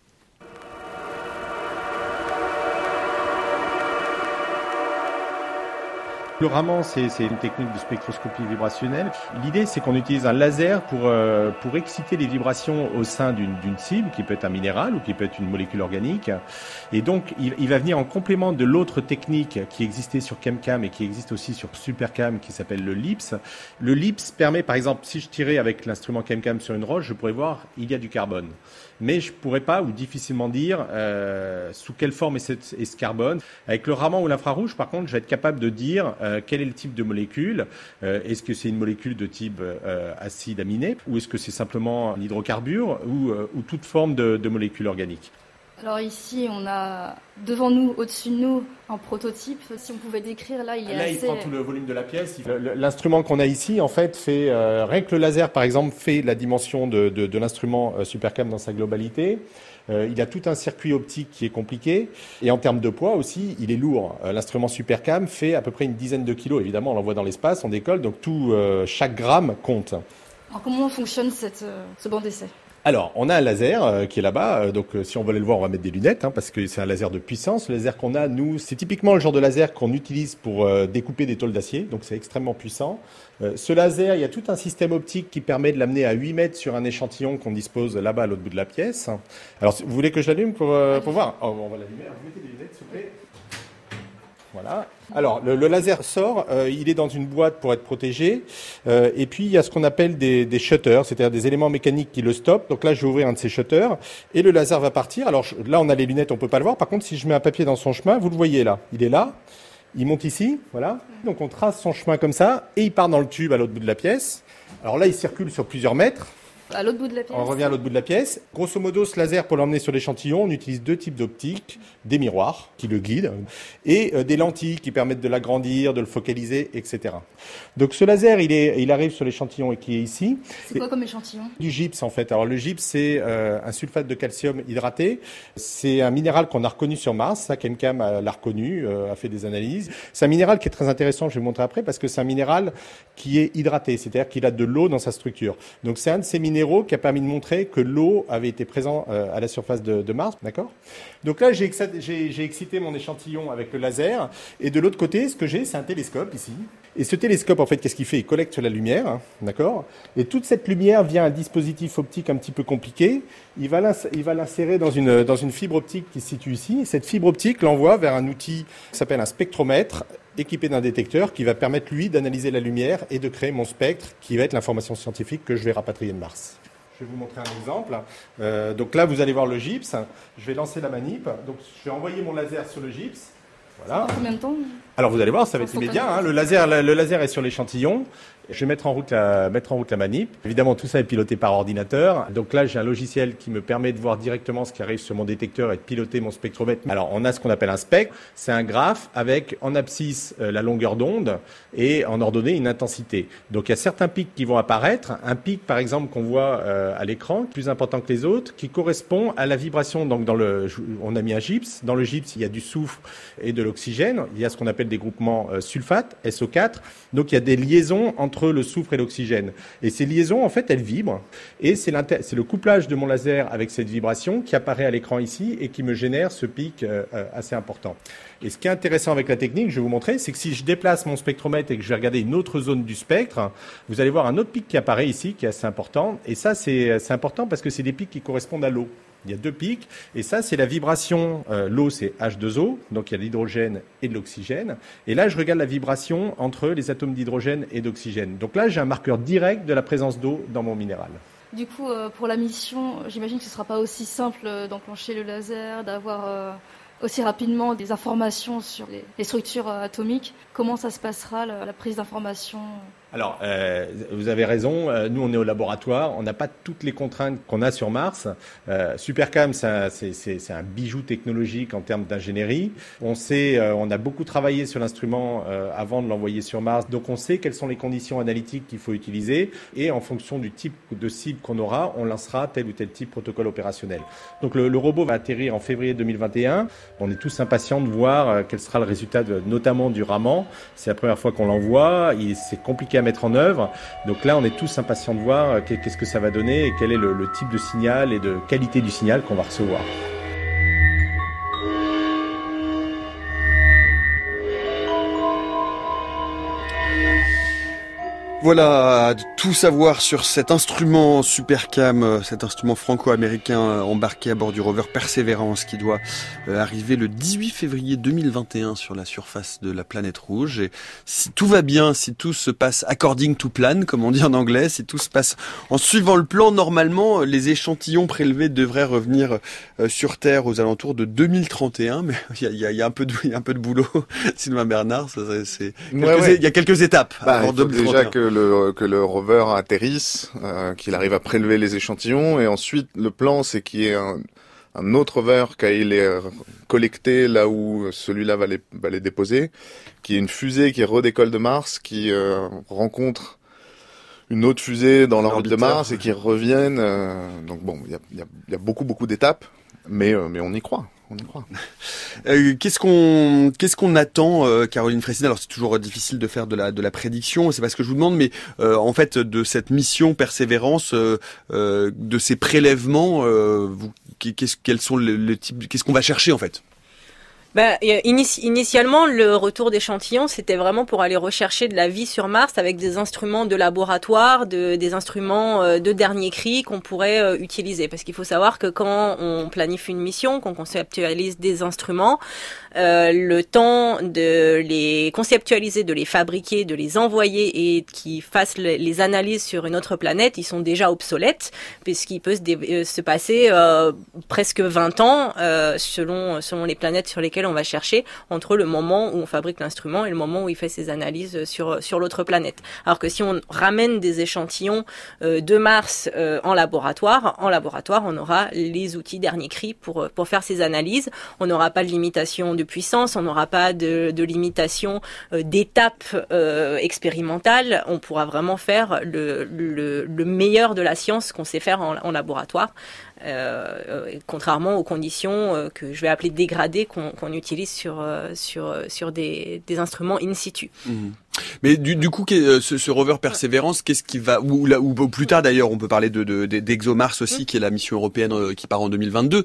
Le Raman, c'est une technique de spectroscopie vibrationnelle. L'idée, c'est qu'on utilise un laser pour exciter les vibrations au sein d'une cible, qui peut être un minéral ou qui peut être une molécule organique. Et donc, il va venir en complément de l'autre technique qui existait sur ChemCam et qui existe aussi sur SuperCam, qui s'appelle le LIPS. Le LIPS permet, par exemple, si je tirais avec l'instrument ChemCam sur une roche, je pourrais voir il y a du carbone. Mais je pourrais pas ou difficilement dire sous quelle forme est ce carbone. Avec le Raman ou l'infrarouge, par contre, je vais être capable de dire quel est le type de molécule. Est-ce que c'est une molécule de type acide aminé ou est-ce que c'est simplement un hydrocarbure ou toute forme de molécule organique. Alors ici, on a devant nous, au-dessus de nous, un prototype. Si on pouvait décrire, là, il prend tout le volume de la pièce. L'instrument qu'on a ici, en fait, fait rien que le laser, par exemple, fait la dimension de l'instrument SuperCam dans sa globalité. Il a tout un circuit optique qui est compliqué. Et en termes de poids aussi, il est lourd. L'instrument SuperCam fait à peu près une dizaine de kilos. Évidemment, on l'envoie dans l'espace, on décolle, donc chaque gramme compte. Alors comment fonctionne ce banc d'essai ? Alors, on a un laser qui est là-bas, donc si on veut aller le voir, on va mettre des lunettes, parce que c'est un laser de puissance. Le laser qu'on a, nous, c'est typiquement le genre de laser qu'on utilise pour découper des tôles d'acier, donc c'est extrêmement puissant. Ce laser, il y a tout un système optique qui permet de l'amener à 8 mètres sur un échantillon qu'on dispose là-bas à l'autre bout de la pièce. Alors, vous voulez que je l'allume pour voir ? On va l'allumer. Alors, vous mettez des lunettes, s'il vous plaît. Voilà. Alors, le laser sort, il est dans une boîte pour être protégé, et puis il y a ce qu'on appelle des shutters, c'est-à-dire des éléments mécaniques qui le stoppent. Donc là, je vais ouvrir un de ces shutters, et le laser va partir. Alors là, on a les lunettes, on peut pas le voir. Par contre, si je mets un papier dans son chemin, vous le voyez là, il est là, il monte ici, voilà. Donc on trace son chemin comme ça, et il part dans le tube à l'autre bout de la pièce. Alors là, il circule sur plusieurs mètres. À l'autre bout de la pièce. On revient à l'autre bout de la pièce. Grosso modo, ce laser, pour l'emmener sur l'échantillon, on utilise deux types d'optiques, des miroirs qui le guident et des lentilles qui permettent de l'agrandir, de le focaliser, etc. Donc ce laser, il arrive sur l'échantillon et qui est ici. C'est quoi comme échantillon ? Du gypse en fait. Alors le gypse, c'est un sulfate de calcium hydraté. C'est un minéral qu'on a reconnu sur Mars. Ça, ChemCam l'a reconnu, a fait des analyses. C'est un minéral qui est très intéressant, je vais vous montrer après, parce que c'est un minéral qui est hydraté, c'est-à-dire qu'il a de l'eau dans sa structure. Donc c'est un de ces minéraux qui a permis de montrer que l'eau avait été présente à la surface de Mars, d'accord ? Donc là, j'ai excité mon échantillon avec le laser, et de l'autre côté, ce que j'ai, c'est un télescope ici. Et ce télescope, en fait, qu'est-ce qu'il fait ? Il collecte la lumière, d'accord ? Et toute cette lumière vient un dispositif optique un petit peu compliqué. Il va l'insérer dans une fibre optique qui se situe ici. Et cette fibre optique l'envoie vers un outil qui s'appelle un spectromètre, équipé d'un détecteur qui va permettre, lui, d'analyser la lumière et de créer mon spectre, qui va être l'information scientifique que je vais rapatrier de Mars. Je vais vous montrer un exemple. Donc là, vous allez voir le gypse. Je vais lancer la manip. Donc, je vais envoyer mon laser sur le gypse. Voilà. En combien de temps ? Alors, vous allez voir, ça va être immédiat. Le laser est sur l'échantillon. Je vais mettre en route la manip. Évidemment, tout ça est piloté par ordinateur. Donc là, j'ai un logiciel qui me permet de voir directement ce qui arrive sur mon détecteur et de piloter mon spectromètre. Alors, on a ce qu'on appelle un spectre. C'est un graphe avec en abscisse la longueur d'onde et en ordonnée une intensité. Donc, il y a certains pics qui vont apparaître. Un pic, par exemple, qu'on voit à l'écran, plus important que les autres, qui correspond à la vibration. Donc, on a mis un gypse. Dans le gypse, il y a du soufre et de l'oxygène. Il y a ce qu'on appelle des groupements sulfate, SO4. Donc, il y a des liaisons entre le soufre et l'oxygène. Et ces liaisons, en fait, elles vibrent. Et c'est le couplage de mon laser avec cette vibration qui apparaît à l'écran ici et qui me génère ce pic assez important. Et ce qui est intéressant avec la technique, je vais vous montrer, c'est que si je déplace mon spectromètre et que je vais regarder une autre zone du spectre, vous allez voir un autre pic qui apparaît ici, qui est assez important. Et ça, c'est important parce que c'est des pics qui correspondent à l'eau. Il y a deux pics, et ça, c'est la vibration. L'eau, c'est H2O, donc il y a de l'hydrogène et de l'oxygène. Et là, je regarde la vibration entre les atomes d'hydrogène et d'oxygène. Donc là, j'ai un marqueur direct de la présence d'eau dans mon minéral. Du coup, pour la mission, j'imagine que ce ne sera pas aussi simple d'enclencher le laser, d'avoir aussi rapidement des informations sur les structures atomiques. Comment ça se passera, la prise d'informations ? Alors, vous avez raison. Nous, on est au laboratoire. On n'a pas toutes les contraintes qu'on a sur Mars. Supercam, c'est un bijou technologique en termes d'ingénierie. On a beaucoup travaillé sur l'instrument avant de l'envoyer sur Mars. Donc, on sait quelles sont les conditions analytiques qu'il faut utiliser. Et en fonction du type de cible qu'on aura, on lancera tel ou tel type de protocole opérationnel. Donc, le robot va atterrir en février 2021. On est tous impatients de voir quel sera le résultat, notamment du Raman. C'est la première fois qu'on l'envoie. C'est compliqué à mettre en œuvre. Donc là, on est tous impatients de voir qu'est-ce que ça va donner et quel est le type de signal et de qualité du signal qu'on va recevoir. Voilà, tout savoir sur cet instrument Supercam, cet instrument franco-américain embarqué à bord du rover Perseverance qui doit arriver le 18 février 2021 sur la surface de la planète rouge. Et si tout va bien, si tout se passe according to plan, comme on dit en anglais, si tout se passe en suivant le plan, normalement, les échantillons prélevés devraient revenir sur Terre aux alentours de 2031. Mais il y a un peu de boulot, Sylvain Bernard. Il y a quelques étapes avant 2031. Déjà que le rover atterrisse, qu'il arrive à prélever les échantillons, et ensuite le plan c'est qu'il y ait un autre rover qui aille les collecter là où celui-là va les déposer, qu'il y ait une fusée qui redécolle de Mars, qui rencontre une autre fusée dans l'orbite de Mars et qui revienne. Donc bon, il y a beaucoup d'étapes, mais on y croit. On y croit. Qu'est-ce qu'on attend, Caroline Fressine? Alors c'est toujours difficile de faire de la prédiction, c'est pas ce que je vous demande, mais en fait de cette mission Persévérance, de ces prélèvements, quels sont les types, qu'est-ce qu'on va chercher en fait? Initialement, le retour d'échantillons, c'était vraiment pour aller rechercher de la vie sur Mars avec des instruments de laboratoire, des instruments de dernier cri qu'on pourrait utiliser. Parce qu'il faut savoir que quand on planifie une mission, qu'on conceptualise des instruments, le temps de les conceptualiser, de les fabriquer, de les envoyer et qu'ils fassent les analyses sur une autre planète, ils sont déjà obsolètes, puisqu'il peut se passer presque 20 ans selon les planètes sur lesquelles on va chercher, entre le moment où on fabrique l'instrument et le moment où il fait ses analyses sur l'autre planète. Alors que si on ramène des échantillons de Mars en laboratoire, on aura les outils dernier cri pour faire ces analyses. On n'aura pas de limitation de puissance, on n'aura pas de limitation d'étapes expérimentales. On pourra vraiment faire le meilleur de la science qu'on sait faire en laboratoire. Contrairement aux conditions que je vais appeler dégradées qu'on utilise sur des instruments in situ. Mmh. Mais du coup, ce rover Perseverance, qu'est-ce qui va, ou plus tard d'ailleurs, on peut parler d'ExoMars aussi, qui est la mission européenne qui part en 2022.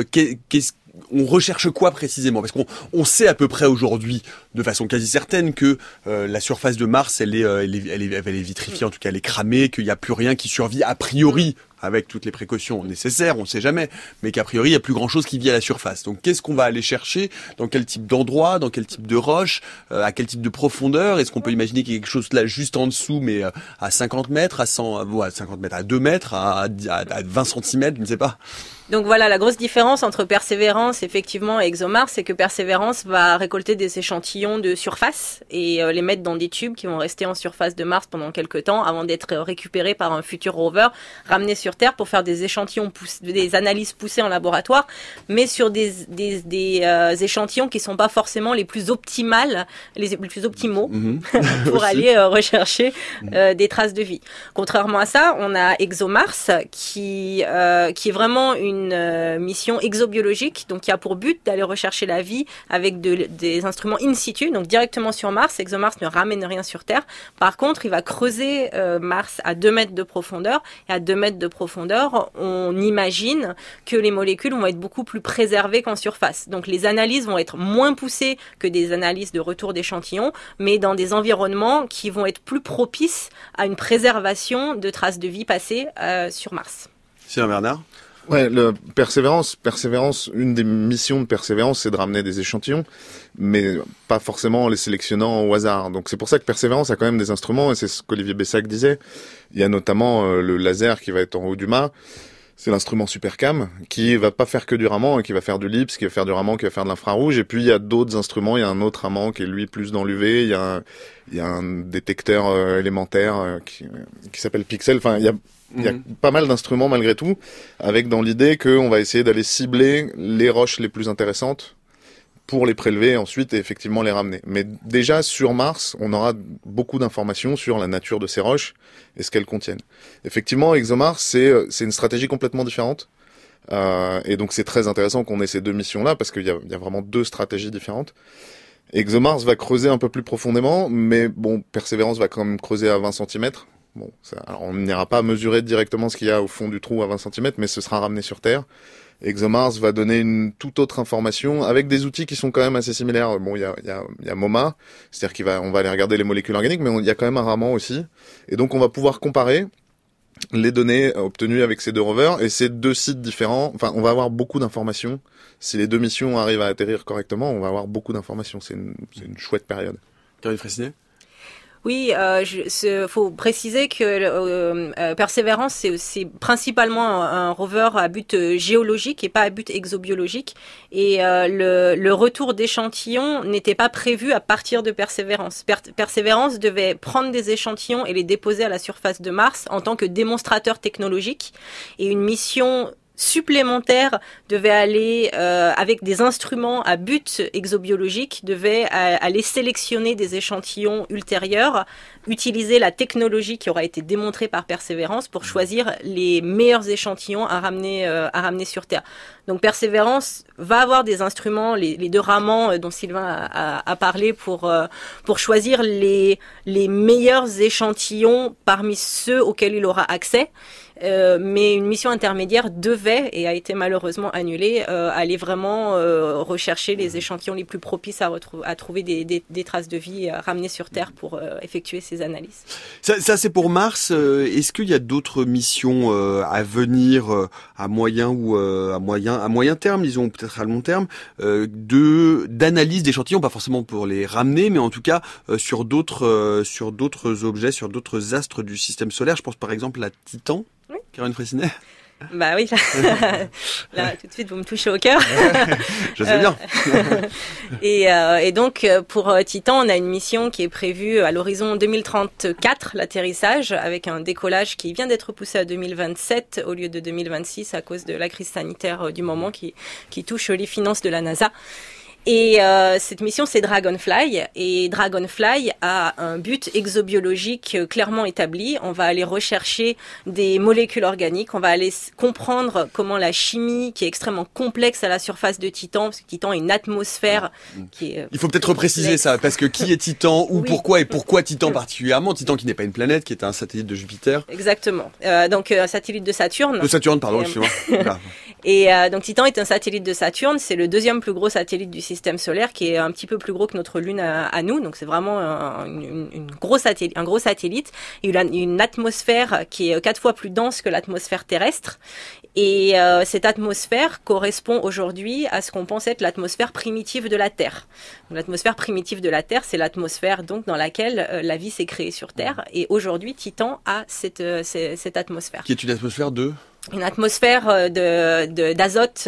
On recherche quoi précisément? Parce qu'on sait à peu près aujourd'hui, de façon quasi certaine, que la surface de Mars, elle est vitrifiée, en tout cas elle est cramée, qu'il n'y a plus rien qui survit a priori, avec toutes les précautions nécessaires, on ne sait jamais, mais qu'a priori il n'y a plus grand-chose qui vit à la surface. Donc qu'est-ce qu'on va aller chercher? Dans quel type d'endroit? Dans quel type de roche? À quel type de profondeur? Est-ce qu'on peut imaginer qu'il y a quelque chose là juste en dessous, mais à 50 mètres, à 50 mètres, à 2 mètres, à 20 cm, je ne sais pas. Donc voilà, la grosse différence entre Persévérance effectivement et ExoMars, c'est que Persévérance va récolter des échantillons de surface et les mettre dans des tubes qui vont rester en surface de Mars pendant quelques temps avant d'être récupérés par un futur rover, ramenés sur Terre pour faire des échantillons, des analyses poussées en laboratoire, mais sur des échantillons qui sont pas forcément les plus optimales, les plus optimaux pour aller rechercher des traces de vie. Contrairement à ça, on a ExoMars qui est vraiment une mission exobiologique, donc qui a pour but d'aller rechercher la vie avec des instruments in situ, donc directement sur Mars. ExoMars ne ramène rien sur Terre. Par contre, il va creuser Mars à 2 mètres de profondeur, et à 2 mètres de profondeur, on imagine que les molécules vont être beaucoup plus préservées qu'en surface. Donc les analyses vont être moins poussées que des analyses de retour d'échantillons, mais dans des environnements qui vont être plus propices à une préservation de traces de vie passées sur Mars. Sylvain Bernard? Ouais, Persévérance, une des missions de Persévérance, c'est de ramener des échantillons, mais pas forcément en les sélectionnant au hasard. Donc c'est pour ça que Persévérance a quand même des instruments, et c'est ce qu'Olivier Bessac disait. Il y a notamment le laser qui va être en haut du mât. C'est l'instrument SuperCam qui va pas faire que du Raman, qui va faire du LIPS, qui va faire du Raman, qui va faire de l'infrarouge. Et puis il y a d'autres instruments. Il y a un autre Raman qui est lui plus dans l'UV. Il y a un détecteur élémentaire qui s'appelle Pixel. Enfin, il y a pas mal d'instruments malgré tout, avec dans l'idée qu'on va essayer d'aller cibler les roches les plus intéressantes pour les prélever ensuite et effectivement les ramener. Mais déjà sur Mars, on aura beaucoup d'informations sur la nature de ces roches et ce qu'elles contiennent. Effectivement, ExoMars, c'est une stratégie complètement différente. Et donc c'est très intéressant qu'on ait ces deux missions-là parce qu'il y a vraiment deux stratégies différentes. ExoMars va creuser un peu plus profondément, mais bon, Persévérance va quand même creuser à 20 cm. Bon, alors on n'ira pas mesurer directement ce qu'il y a au fond du trou à 20 cm, mais ce sera ramené sur Terre. ExoMars va donner une toute autre information avec des outils qui sont quand même assez similaires. Bon, il y a MoMA, c'est-à-dire on va aller regarder les molécules organiques, mais il y a quand même un Raman aussi. Et donc on va pouvoir comparer les données obtenues avec ces deux rovers et ces deux sites différents. Enfin, on va avoir beaucoup d'informations. Si les deux missions arrivent à atterrir correctement, on va avoir beaucoup d'informations. C'est une chouette période. Caroline Fraissinet ? Oui, faut préciser que Persévérance, c'est principalement un rover à but géologique et pas à but exobiologique. Et le retour d'échantillons n'était pas prévu à partir de Persévérance. Persévérance devait prendre des échantillons et les déposer à la surface de Mars en tant que démonstrateur technologique. Et une mission supplémentaire devait aller avec des instruments à but exobiologique, devait aller sélectionner des échantillons ultérieurs, utiliser la technologie qui aura été démontrée par Persévérance pour choisir les meilleurs échantillons à ramener sur Terre. Donc Persévérance va avoir des instruments, les deux Raman dont Sylvain a parlé pour choisir les meilleurs échantillons parmi ceux auxquels il aura accès. Mais une mission intermédiaire devait, et a été malheureusement annulée, aller vraiment rechercher les échantillons les plus propices à trouver des traces de vie ramenées sur Terre pour effectuer ces analyses. Ça c'est pour Mars. Est-ce qu'il y a d'autres missions à venir à moyen terme, disons peut-être à long terme, d'analyse d'échantillons, pas forcément pour les ramener, mais en tout cas sur d'autres objets, sur d'autres astres du système solaire. Je pense par exemple à Titan. Oui. Caroline Fraissinet. Bah oui, là tout de suite vous me touchez au cœur. Je sais bien. Et donc pour Titan, on a une mission qui est prévue à l'horizon 2034, l'atterrissage, avec un décollage qui vient d'être poussé à 2027 au lieu de 2026 à cause de la crise sanitaire du moment qui touche les finances de la NASA. Et cette mission, c'est Dragonfly. Et Dragonfly a un but exobiologique clairement établi. On va aller rechercher des molécules organiques. On va aller comprendre comment la chimie, qui est extrêmement complexe à la surface de Titan, parce que Titan est une atmosphère qui est... Il faut peut-être repréciser ça, parce que qui est Titan, ou oui. pourquoi Titan particulièrement? Titan qui n'est pas une planète, qui est un satellite de Jupiter. Exactement. Donc un satellite de Saturne. De Saturne, pardon, excusez-moi. Et donc Titan est un satellite de Saturne, c'est le deuxième plus gros satellite du système solaire, qui est un petit peu plus gros que notre Lune à nous, donc c'est vraiment un gros satellite. Il a une atmosphère qui est 4 fois plus dense que l'atmosphère terrestre, et cette atmosphère correspond aujourd'hui à ce qu'on pense être l'atmosphère primitive de la Terre. Donc, l'atmosphère primitive de la Terre, c'est l'atmosphère donc dans laquelle la vie s'est créée sur Terre, et aujourd'hui Titan a cette atmosphère. Qui est une atmosphère de... Une atmosphère d'azote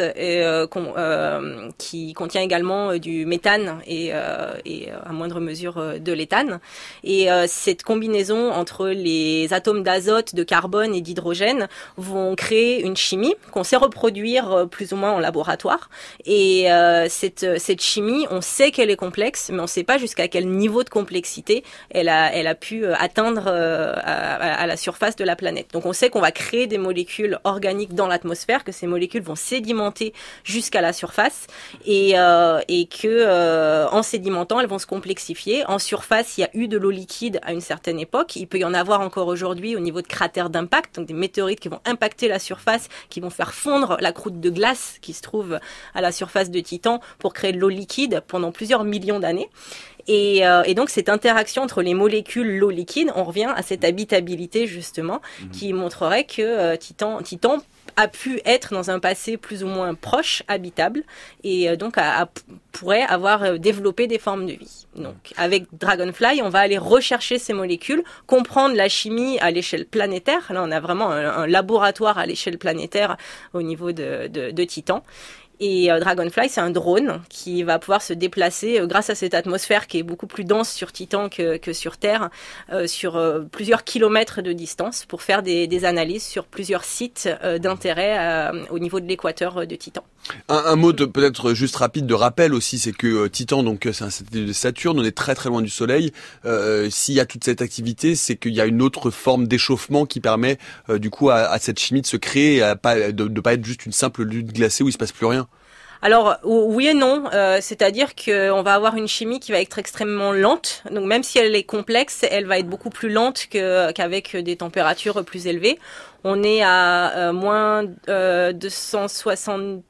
qui contient également du méthane et à moindre mesure de l'éthane. Et cette combinaison entre les atomes d'azote, de carbone et d'hydrogène vont créer une chimie qu'on sait reproduire plus ou moins en laboratoire. Et cette chimie, on sait qu'elle est complexe, mais on ne sait pas jusqu'à quel niveau de complexité elle a pu atteindre à la surface de la planète. Donc on sait qu'on va créer des molécules organiques dans l'atmosphère, que ces molécules vont sédimenter jusqu'à la surface et que en sédimentant, elles vont se complexifier. En surface, il y a eu de l'eau liquide à une certaine époque. Il peut y en avoir encore aujourd'hui au niveau de cratères d'impact, donc des météorites qui vont impacter la surface, qui vont faire fondre la croûte de glace qui se trouve à la surface de Titan pour créer de l'eau liquide pendant plusieurs millions d'années. Et donc cette interaction entre les molécules, l'eau liquide, on revient à cette habitabilité justement qui montrerait que Titan a pu être dans un passé plus ou moins proche, habitable, et donc pourrait avoir développé des formes de vie. Donc avec Dragonfly, on va aller rechercher ces molécules, comprendre la chimie à l'échelle planétaire. Là, on a vraiment un laboratoire à l'échelle planétaire au niveau de Titan. Et Dragonfly, c'est un drone qui va pouvoir se déplacer grâce à cette atmosphère qui est beaucoup plus dense sur Titan que sur Terre, sur plusieurs kilomètres de distance pour faire des analyses sur plusieurs sites d'intérêt au niveau de l'équateur de Titan. Un mot peut-être juste rapide de rappel aussi, c'est que Titan, donc c'est un satellite de Saturne, on est très très loin du Soleil. S'il y a toute cette activité, c'est qu'il y a une autre forme d'échauffement qui permet du coup à cette chimie de se créer, de pas être juste une simple lune glacée où il se passe plus rien. Alors oui et non, c'est-à-dire qu'on va avoir une chimie qui va être extrêmement lente. Donc même si elle est complexe, elle va être beaucoup plus lente qu'avec des températures plus élevées. On est à moins 270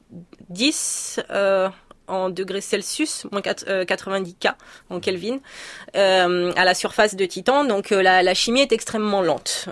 en degrés Celsius, moins 90 K en Kelvin, à la surface de Titan. Donc la chimie est extrêmement lente.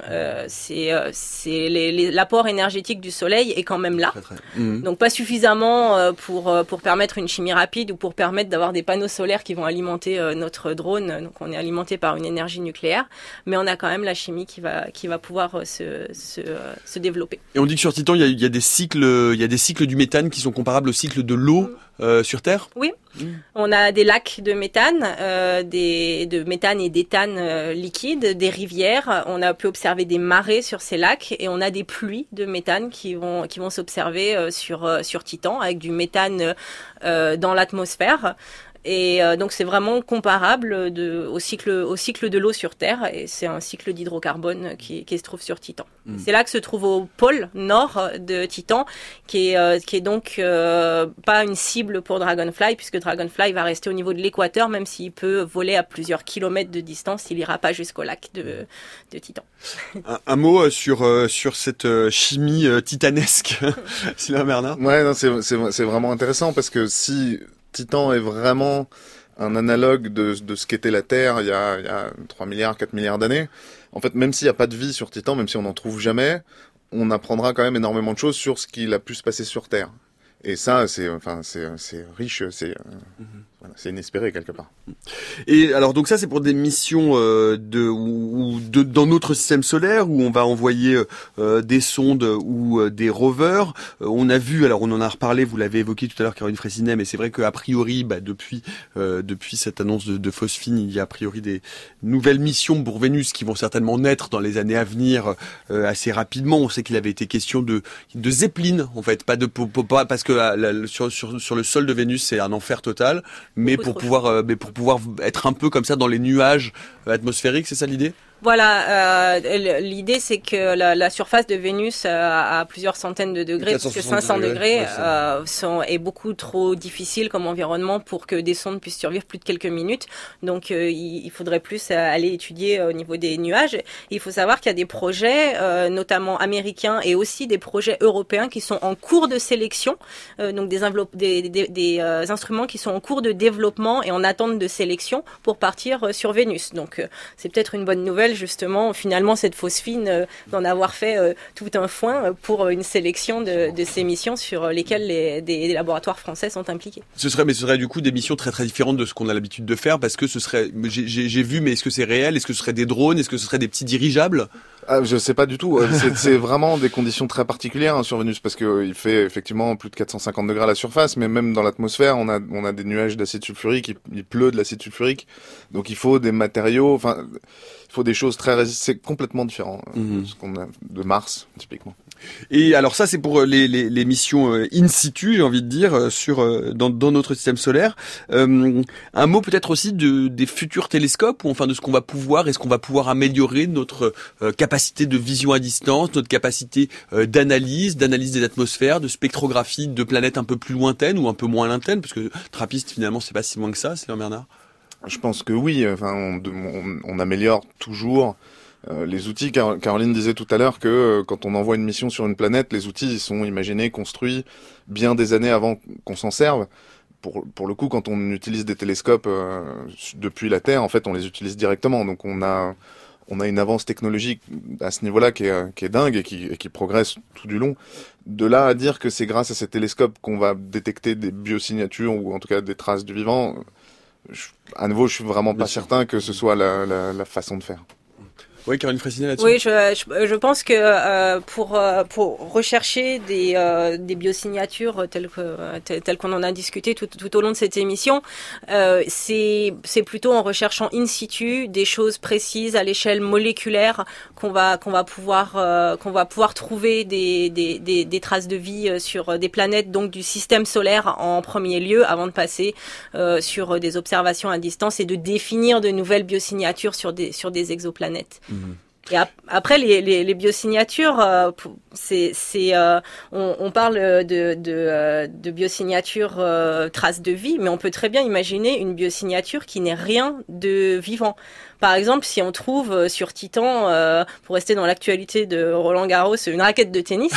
L'apport énergétique du Soleil est quand même là. Donc pas suffisamment pour permettre une chimie rapide ou pour permettre d'avoir des panneaux solaires qui vont alimenter notre drone. Donc on est alimenté par une énergie nucléaire, mais on a quand même la chimie qui va pouvoir se développer. Et on dit que sur Titan, il y a des cycles du méthane qui sont comparables au cycle de l'eau sur Terre. Oui, on a des lacs de méthane, de méthane et d'éthane liquide, des rivières. On a pu observer des marées sur ces lacs et on a des pluies de méthane qui vont s'observer sur Titan avec du méthane dans l'atmosphère. Et donc c'est vraiment comparable au cycle de l'eau sur Terre, et c'est un cycle d'hydrocarbone qui se trouve sur Titan. C'est là que se trouve au pôle nord de Titan, qui est donc pas une cible pour Dragonfly, puisque Dragonfly va rester au niveau de l'équateur, même s'il peut voler à plusieurs kilomètres de distance, il ira pas jusqu'au lac de Titan. Un mot sur cette chimie titanesque, Sylvain Bernard. Ouais, non, c'est vraiment intéressant parce que si Titan est vraiment un analogue de ce qu'était la Terre il y a 3 milliards, 4 milliards d'années. En fait, même s'il n'y a pas de vie sur Titan, même si on n'en trouve jamais, on apprendra quand même énormément de choses sur ce qu'il a pu se passer sur Terre. Et ça, c'est riche, c'est inespéré quelque part. Et alors donc ça c'est pour des missions dans notre système solaire où on va envoyer des sondes ou des rovers. On a vu, alors on en a reparlé, vous l'avez évoqué tout à l'heure Caroline Fraissinet, mais c'est vrai qu'a priori depuis cette annonce de Phosphine, il y a a priori des nouvelles missions pour Vénus qui vont certainement naître dans les années à venir assez rapidement. On sait qu'il avait été question de Zeppelin en fait, pas parce que sur le sol de Vénus c'est un enfer total. Mais pour pouvoir être un peu comme ça dans les nuages atmosphériques, c'est ça l'idée ? Voilà, l'idée c'est que la surface de Vénus à plusieurs centaines de degrés, parce que 500 degrés est beaucoup trop difficile comme environnement pour que des sondes puissent survivre plus de quelques minutes. Donc il faudrait plus aller étudier au niveau des nuages. Et il faut savoir qu'il y a des projets, notamment américains et aussi des projets européens qui sont en cours de sélection, donc des instruments qui sont en cours de développement et en attente de sélection pour partir sur Vénus. Donc c'est peut-être une bonne nouvelle justement, finalement, cette Phosphine, d'en avoir fait tout un foin pour une sélection de ces missions sur lesquelles des laboratoires français sont impliqués. Ce serait du coup des missions très très différentes de ce qu'on a l'habitude de faire, parce que j'ai vu, mais est-ce que c'est réel? Est-ce que ce serait des drones? Est-ce que ce serait des petits dirigeables? Je sais pas du tout. C'est vraiment des conditions très particulières sur Vénus, parce que il fait effectivement plus de 450 degrés à la surface, mais même dans l'atmosphère, on a des nuages d'acide sulfurique, il pleut de l'acide sulfurique, donc il faut des matériaux, il faut des choses très résistantes. C'est complètement différent de ce qu'on a de Mars, typiquement. Et alors ça, c'est pour les missions in situ, j'ai envie de dire, dans notre système solaire. Un mot peut-être aussi des futurs télescopes, ou enfin de ce qu'on va pouvoir, est-ce qu'on va pouvoir améliorer notre capacité de vision à distance, notre capacité d'analyse des atmosphères, de spectrographie de planètes un peu plus lointaines ou un peu moins lointaines, parce que TRAPPIST finalement c'est pas si loin que ça, Sylvain Bernard. Je pense que oui. On améliore toujours les outils. Caroline disait tout à l'heure que quand on envoie une mission sur une planète, les outils sont imaginés, construits bien des années avant qu'on s'en serve. Pour le coup, quand on utilise des télescopes depuis la Terre, en fait, on les utilise directement. Donc on a on a une avance technologique à ce niveau-là qui est dingue et qui progresse tout du long. De là à dire que c'est grâce à ces télescopes qu'on va détecter des biosignatures ou en tout cas des traces du vivant, à nouveau, je suis vraiment pas certain que ce soit la façon de faire. Oui, Caroline Fraissinet là-dessus. Oui, je pense que pour rechercher des biosignatures telles qu'on en a discuté tout au long de cette émission, c'est plutôt en recherchant in situ des choses précises à l'échelle moléculaire qu'on va pouvoir trouver des traces de vie sur des planètes donc du système solaire en premier lieu avant de passer sur des observations à distance et de définir de nouvelles biosignatures sur des exoplanètes. Et après les biosignatures, on parle de biosignatures traces de vie, mais on peut très bien imaginer une biosignature qui n'est rien de vivant. Par exemple, si on trouve sur Titan, pour rester dans l'actualité de Roland Garros, une raquette de tennis,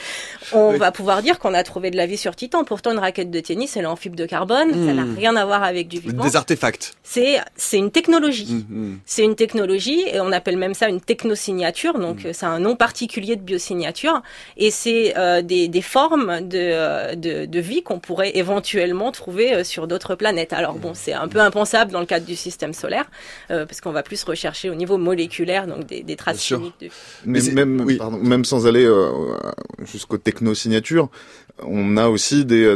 on va pouvoir dire qu'on a trouvé de la vie sur Titan. Pourtant, une raquette de tennis, elle est en fibre de carbone, ça n'a rien à voir avec du vivant. Des artefacts. C'est une technologie. C'est une technologie, et on appelle même ça une technosignature, donc c'est un nom particulier de biosignature, et c'est des formes de vie qu'on pourrait éventuellement trouver sur d'autres planètes. Alors bon, c'est un peu impensable dans le cadre du système solaire, parce qu'on va plus rechercher au niveau moléculaire, donc des traces chimiques. Mais même sans aller jusqu'aux technosignatures, on a aussi des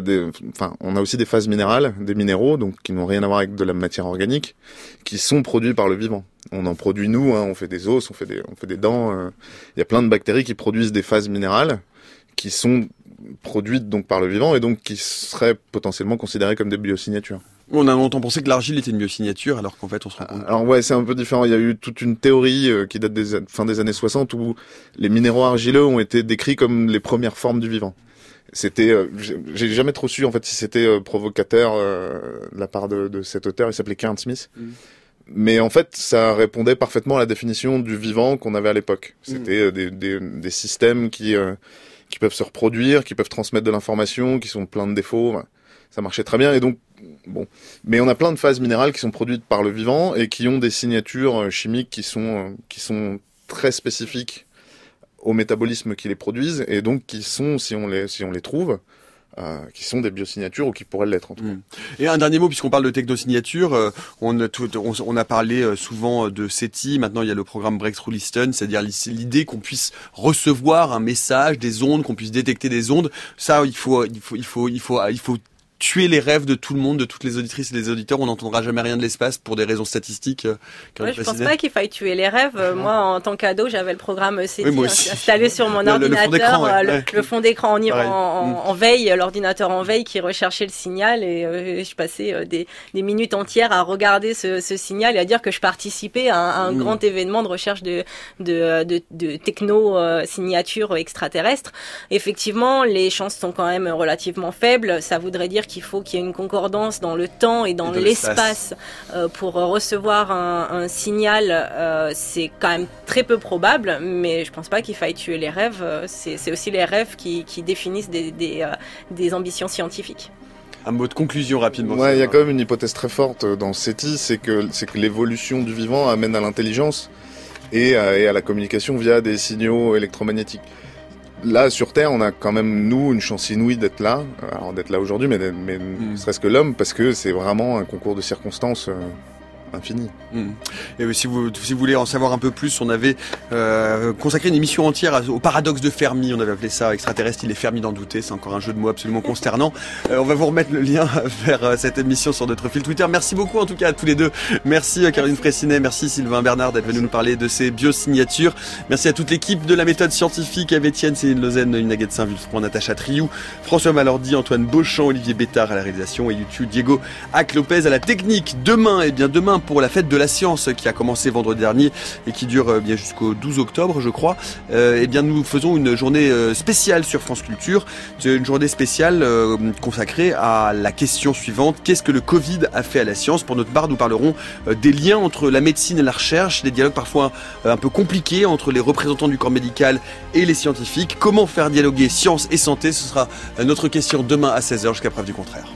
phases minérales, des minéraux, donc qui n'ont rien à voir avec de la matière organique, qui sont produits par le vivant. On en produit nous, on fait des os, on fait des dents. Il y a plein de bactéries qui produisent des phases minérales qui sont produites donc par le vivant et donc qui seraient potentiellement considérées comme des biosignatures. On a longtemps pensé que l'argile était une biosignature, alors qu'en fait, on se rend compte. Alors ouais, c'est un peu différent. Il y a eu toute une théorie qui date des fin des années 60 où les minéraux argileux ont été décrits comme les premières formes du vivant. C'était, j'ai jamais trop su en fait si c'était provocateur de la part de cet auteur. Il s'appelait Karen Smith. Mais en fait, ça répondait parfaitement à la définition du vivant qu'on avait à l'époque. C'était des systèmes qui peuvent se reproduire, qui peuvent transmettre de l'information, qui sont pleins de défauts. Ça marchait très bien et donc bon. Mais on a plein de phases minérales qui sont produites par le vivant et qui ont des signatures chimiques qui sont très spécifiques au métabolisme qui les produisent et donc qui sont, si on les trouve, qui sont des biosignatures ou qui pourraient l'être en tout cas. Et un dernier mot, puisqu'on parle de technosignature, on a parlé souvent de SETI, maintenant il y a le programme Breakthrough Listen, c'est-à-dire l'idée qu'on puisse recevoir un message, des ondes, qu'on puisse détecter des ondes. Ça, il faut tuer les rêves de tout le monde, de toutes les auditrices et les auditeurs. On n'entendra jamais rien de l'espace pour des raisons statistiques. Je pense pas qu'il faille tuer les rêves. Moi, en tant qu'ado, j'avais le programme SETI installé sur mon ordinateur. Le fond d'écran en veille, l'ordinateur en veille qui recherchait le signal et je passais des minutes entières à regarder ce signal et à dire que je participais à un grand événement de recherche de techno-signatures extraterrestres. Effectivement, les chances sont quand même relativement faibles. Ça voudrait dire qu'il faut qu'il y ait une concordance dans le temps et dans l'espace pour recevoir un signal. C'est quand même très peu probable, mais je pense pas qu'il faille tuer les rêves. C'est aussi les rêves qui définissent des ambitions scientifiques. Un mot de conclusion rapidement. Ouais, il y a quand même une hypothèse très forte dans SETI, c'est que l'évolution du vivant amène à l'intelligence et à la communication via des signaux électromagnétiques. Là, sur Terre, on a quand même, nous, une chance inouïe d'être là. Alors, d'être là aujourd'hui, mais ne serait-ce que l'homme, parce que c'est vraiment un concours de circonstances infini. Et si vous voulez en savoir un peu plus, on avait consacré une émission entière au paradoxe de Fermi. On avait appelé ça extraterrestre, il est Fermi d'en douter. C'est encore un jeu de mots absolument consternant. On va vous remettre le lien vers cette émission sur notre fil Twitter. Merci beaucoup en tout cas à tous les deux. Merci Caroline Fraissinet, merci Sylvain Bernard d'être venu nous parler de ces biosignatures. Merci à toute l'équipe de la méthode scientifique, Eve Etienne, Céline Lausanne, Inaguette Saint-Vulfranc, Natacha Triou, François Malordi, Antoine Beauchamp, Olivier Bétard à la réalisation et YouTube, Diego Hack-Lopez à la technique. Demain, pour la fête de la science qui a commencé vendredi dernier et qui dure bien jusqu'au 12 octobre, je crois, nous faisons une journée spéciale sur France Culture. C'est une journée spéciale consacrée à la question suivante: qu'est-ce que le Covid a fait à la science? Pour notre part, nous parlerons des liens entre la médecine et la recherche, des dialogues parfois un peu compliqués entre les représentants du corps médical et les scientifiques. Comment faire dialoguer science et santé? Ce sera notre question demain à 16h jusqu'à preuve du contraire.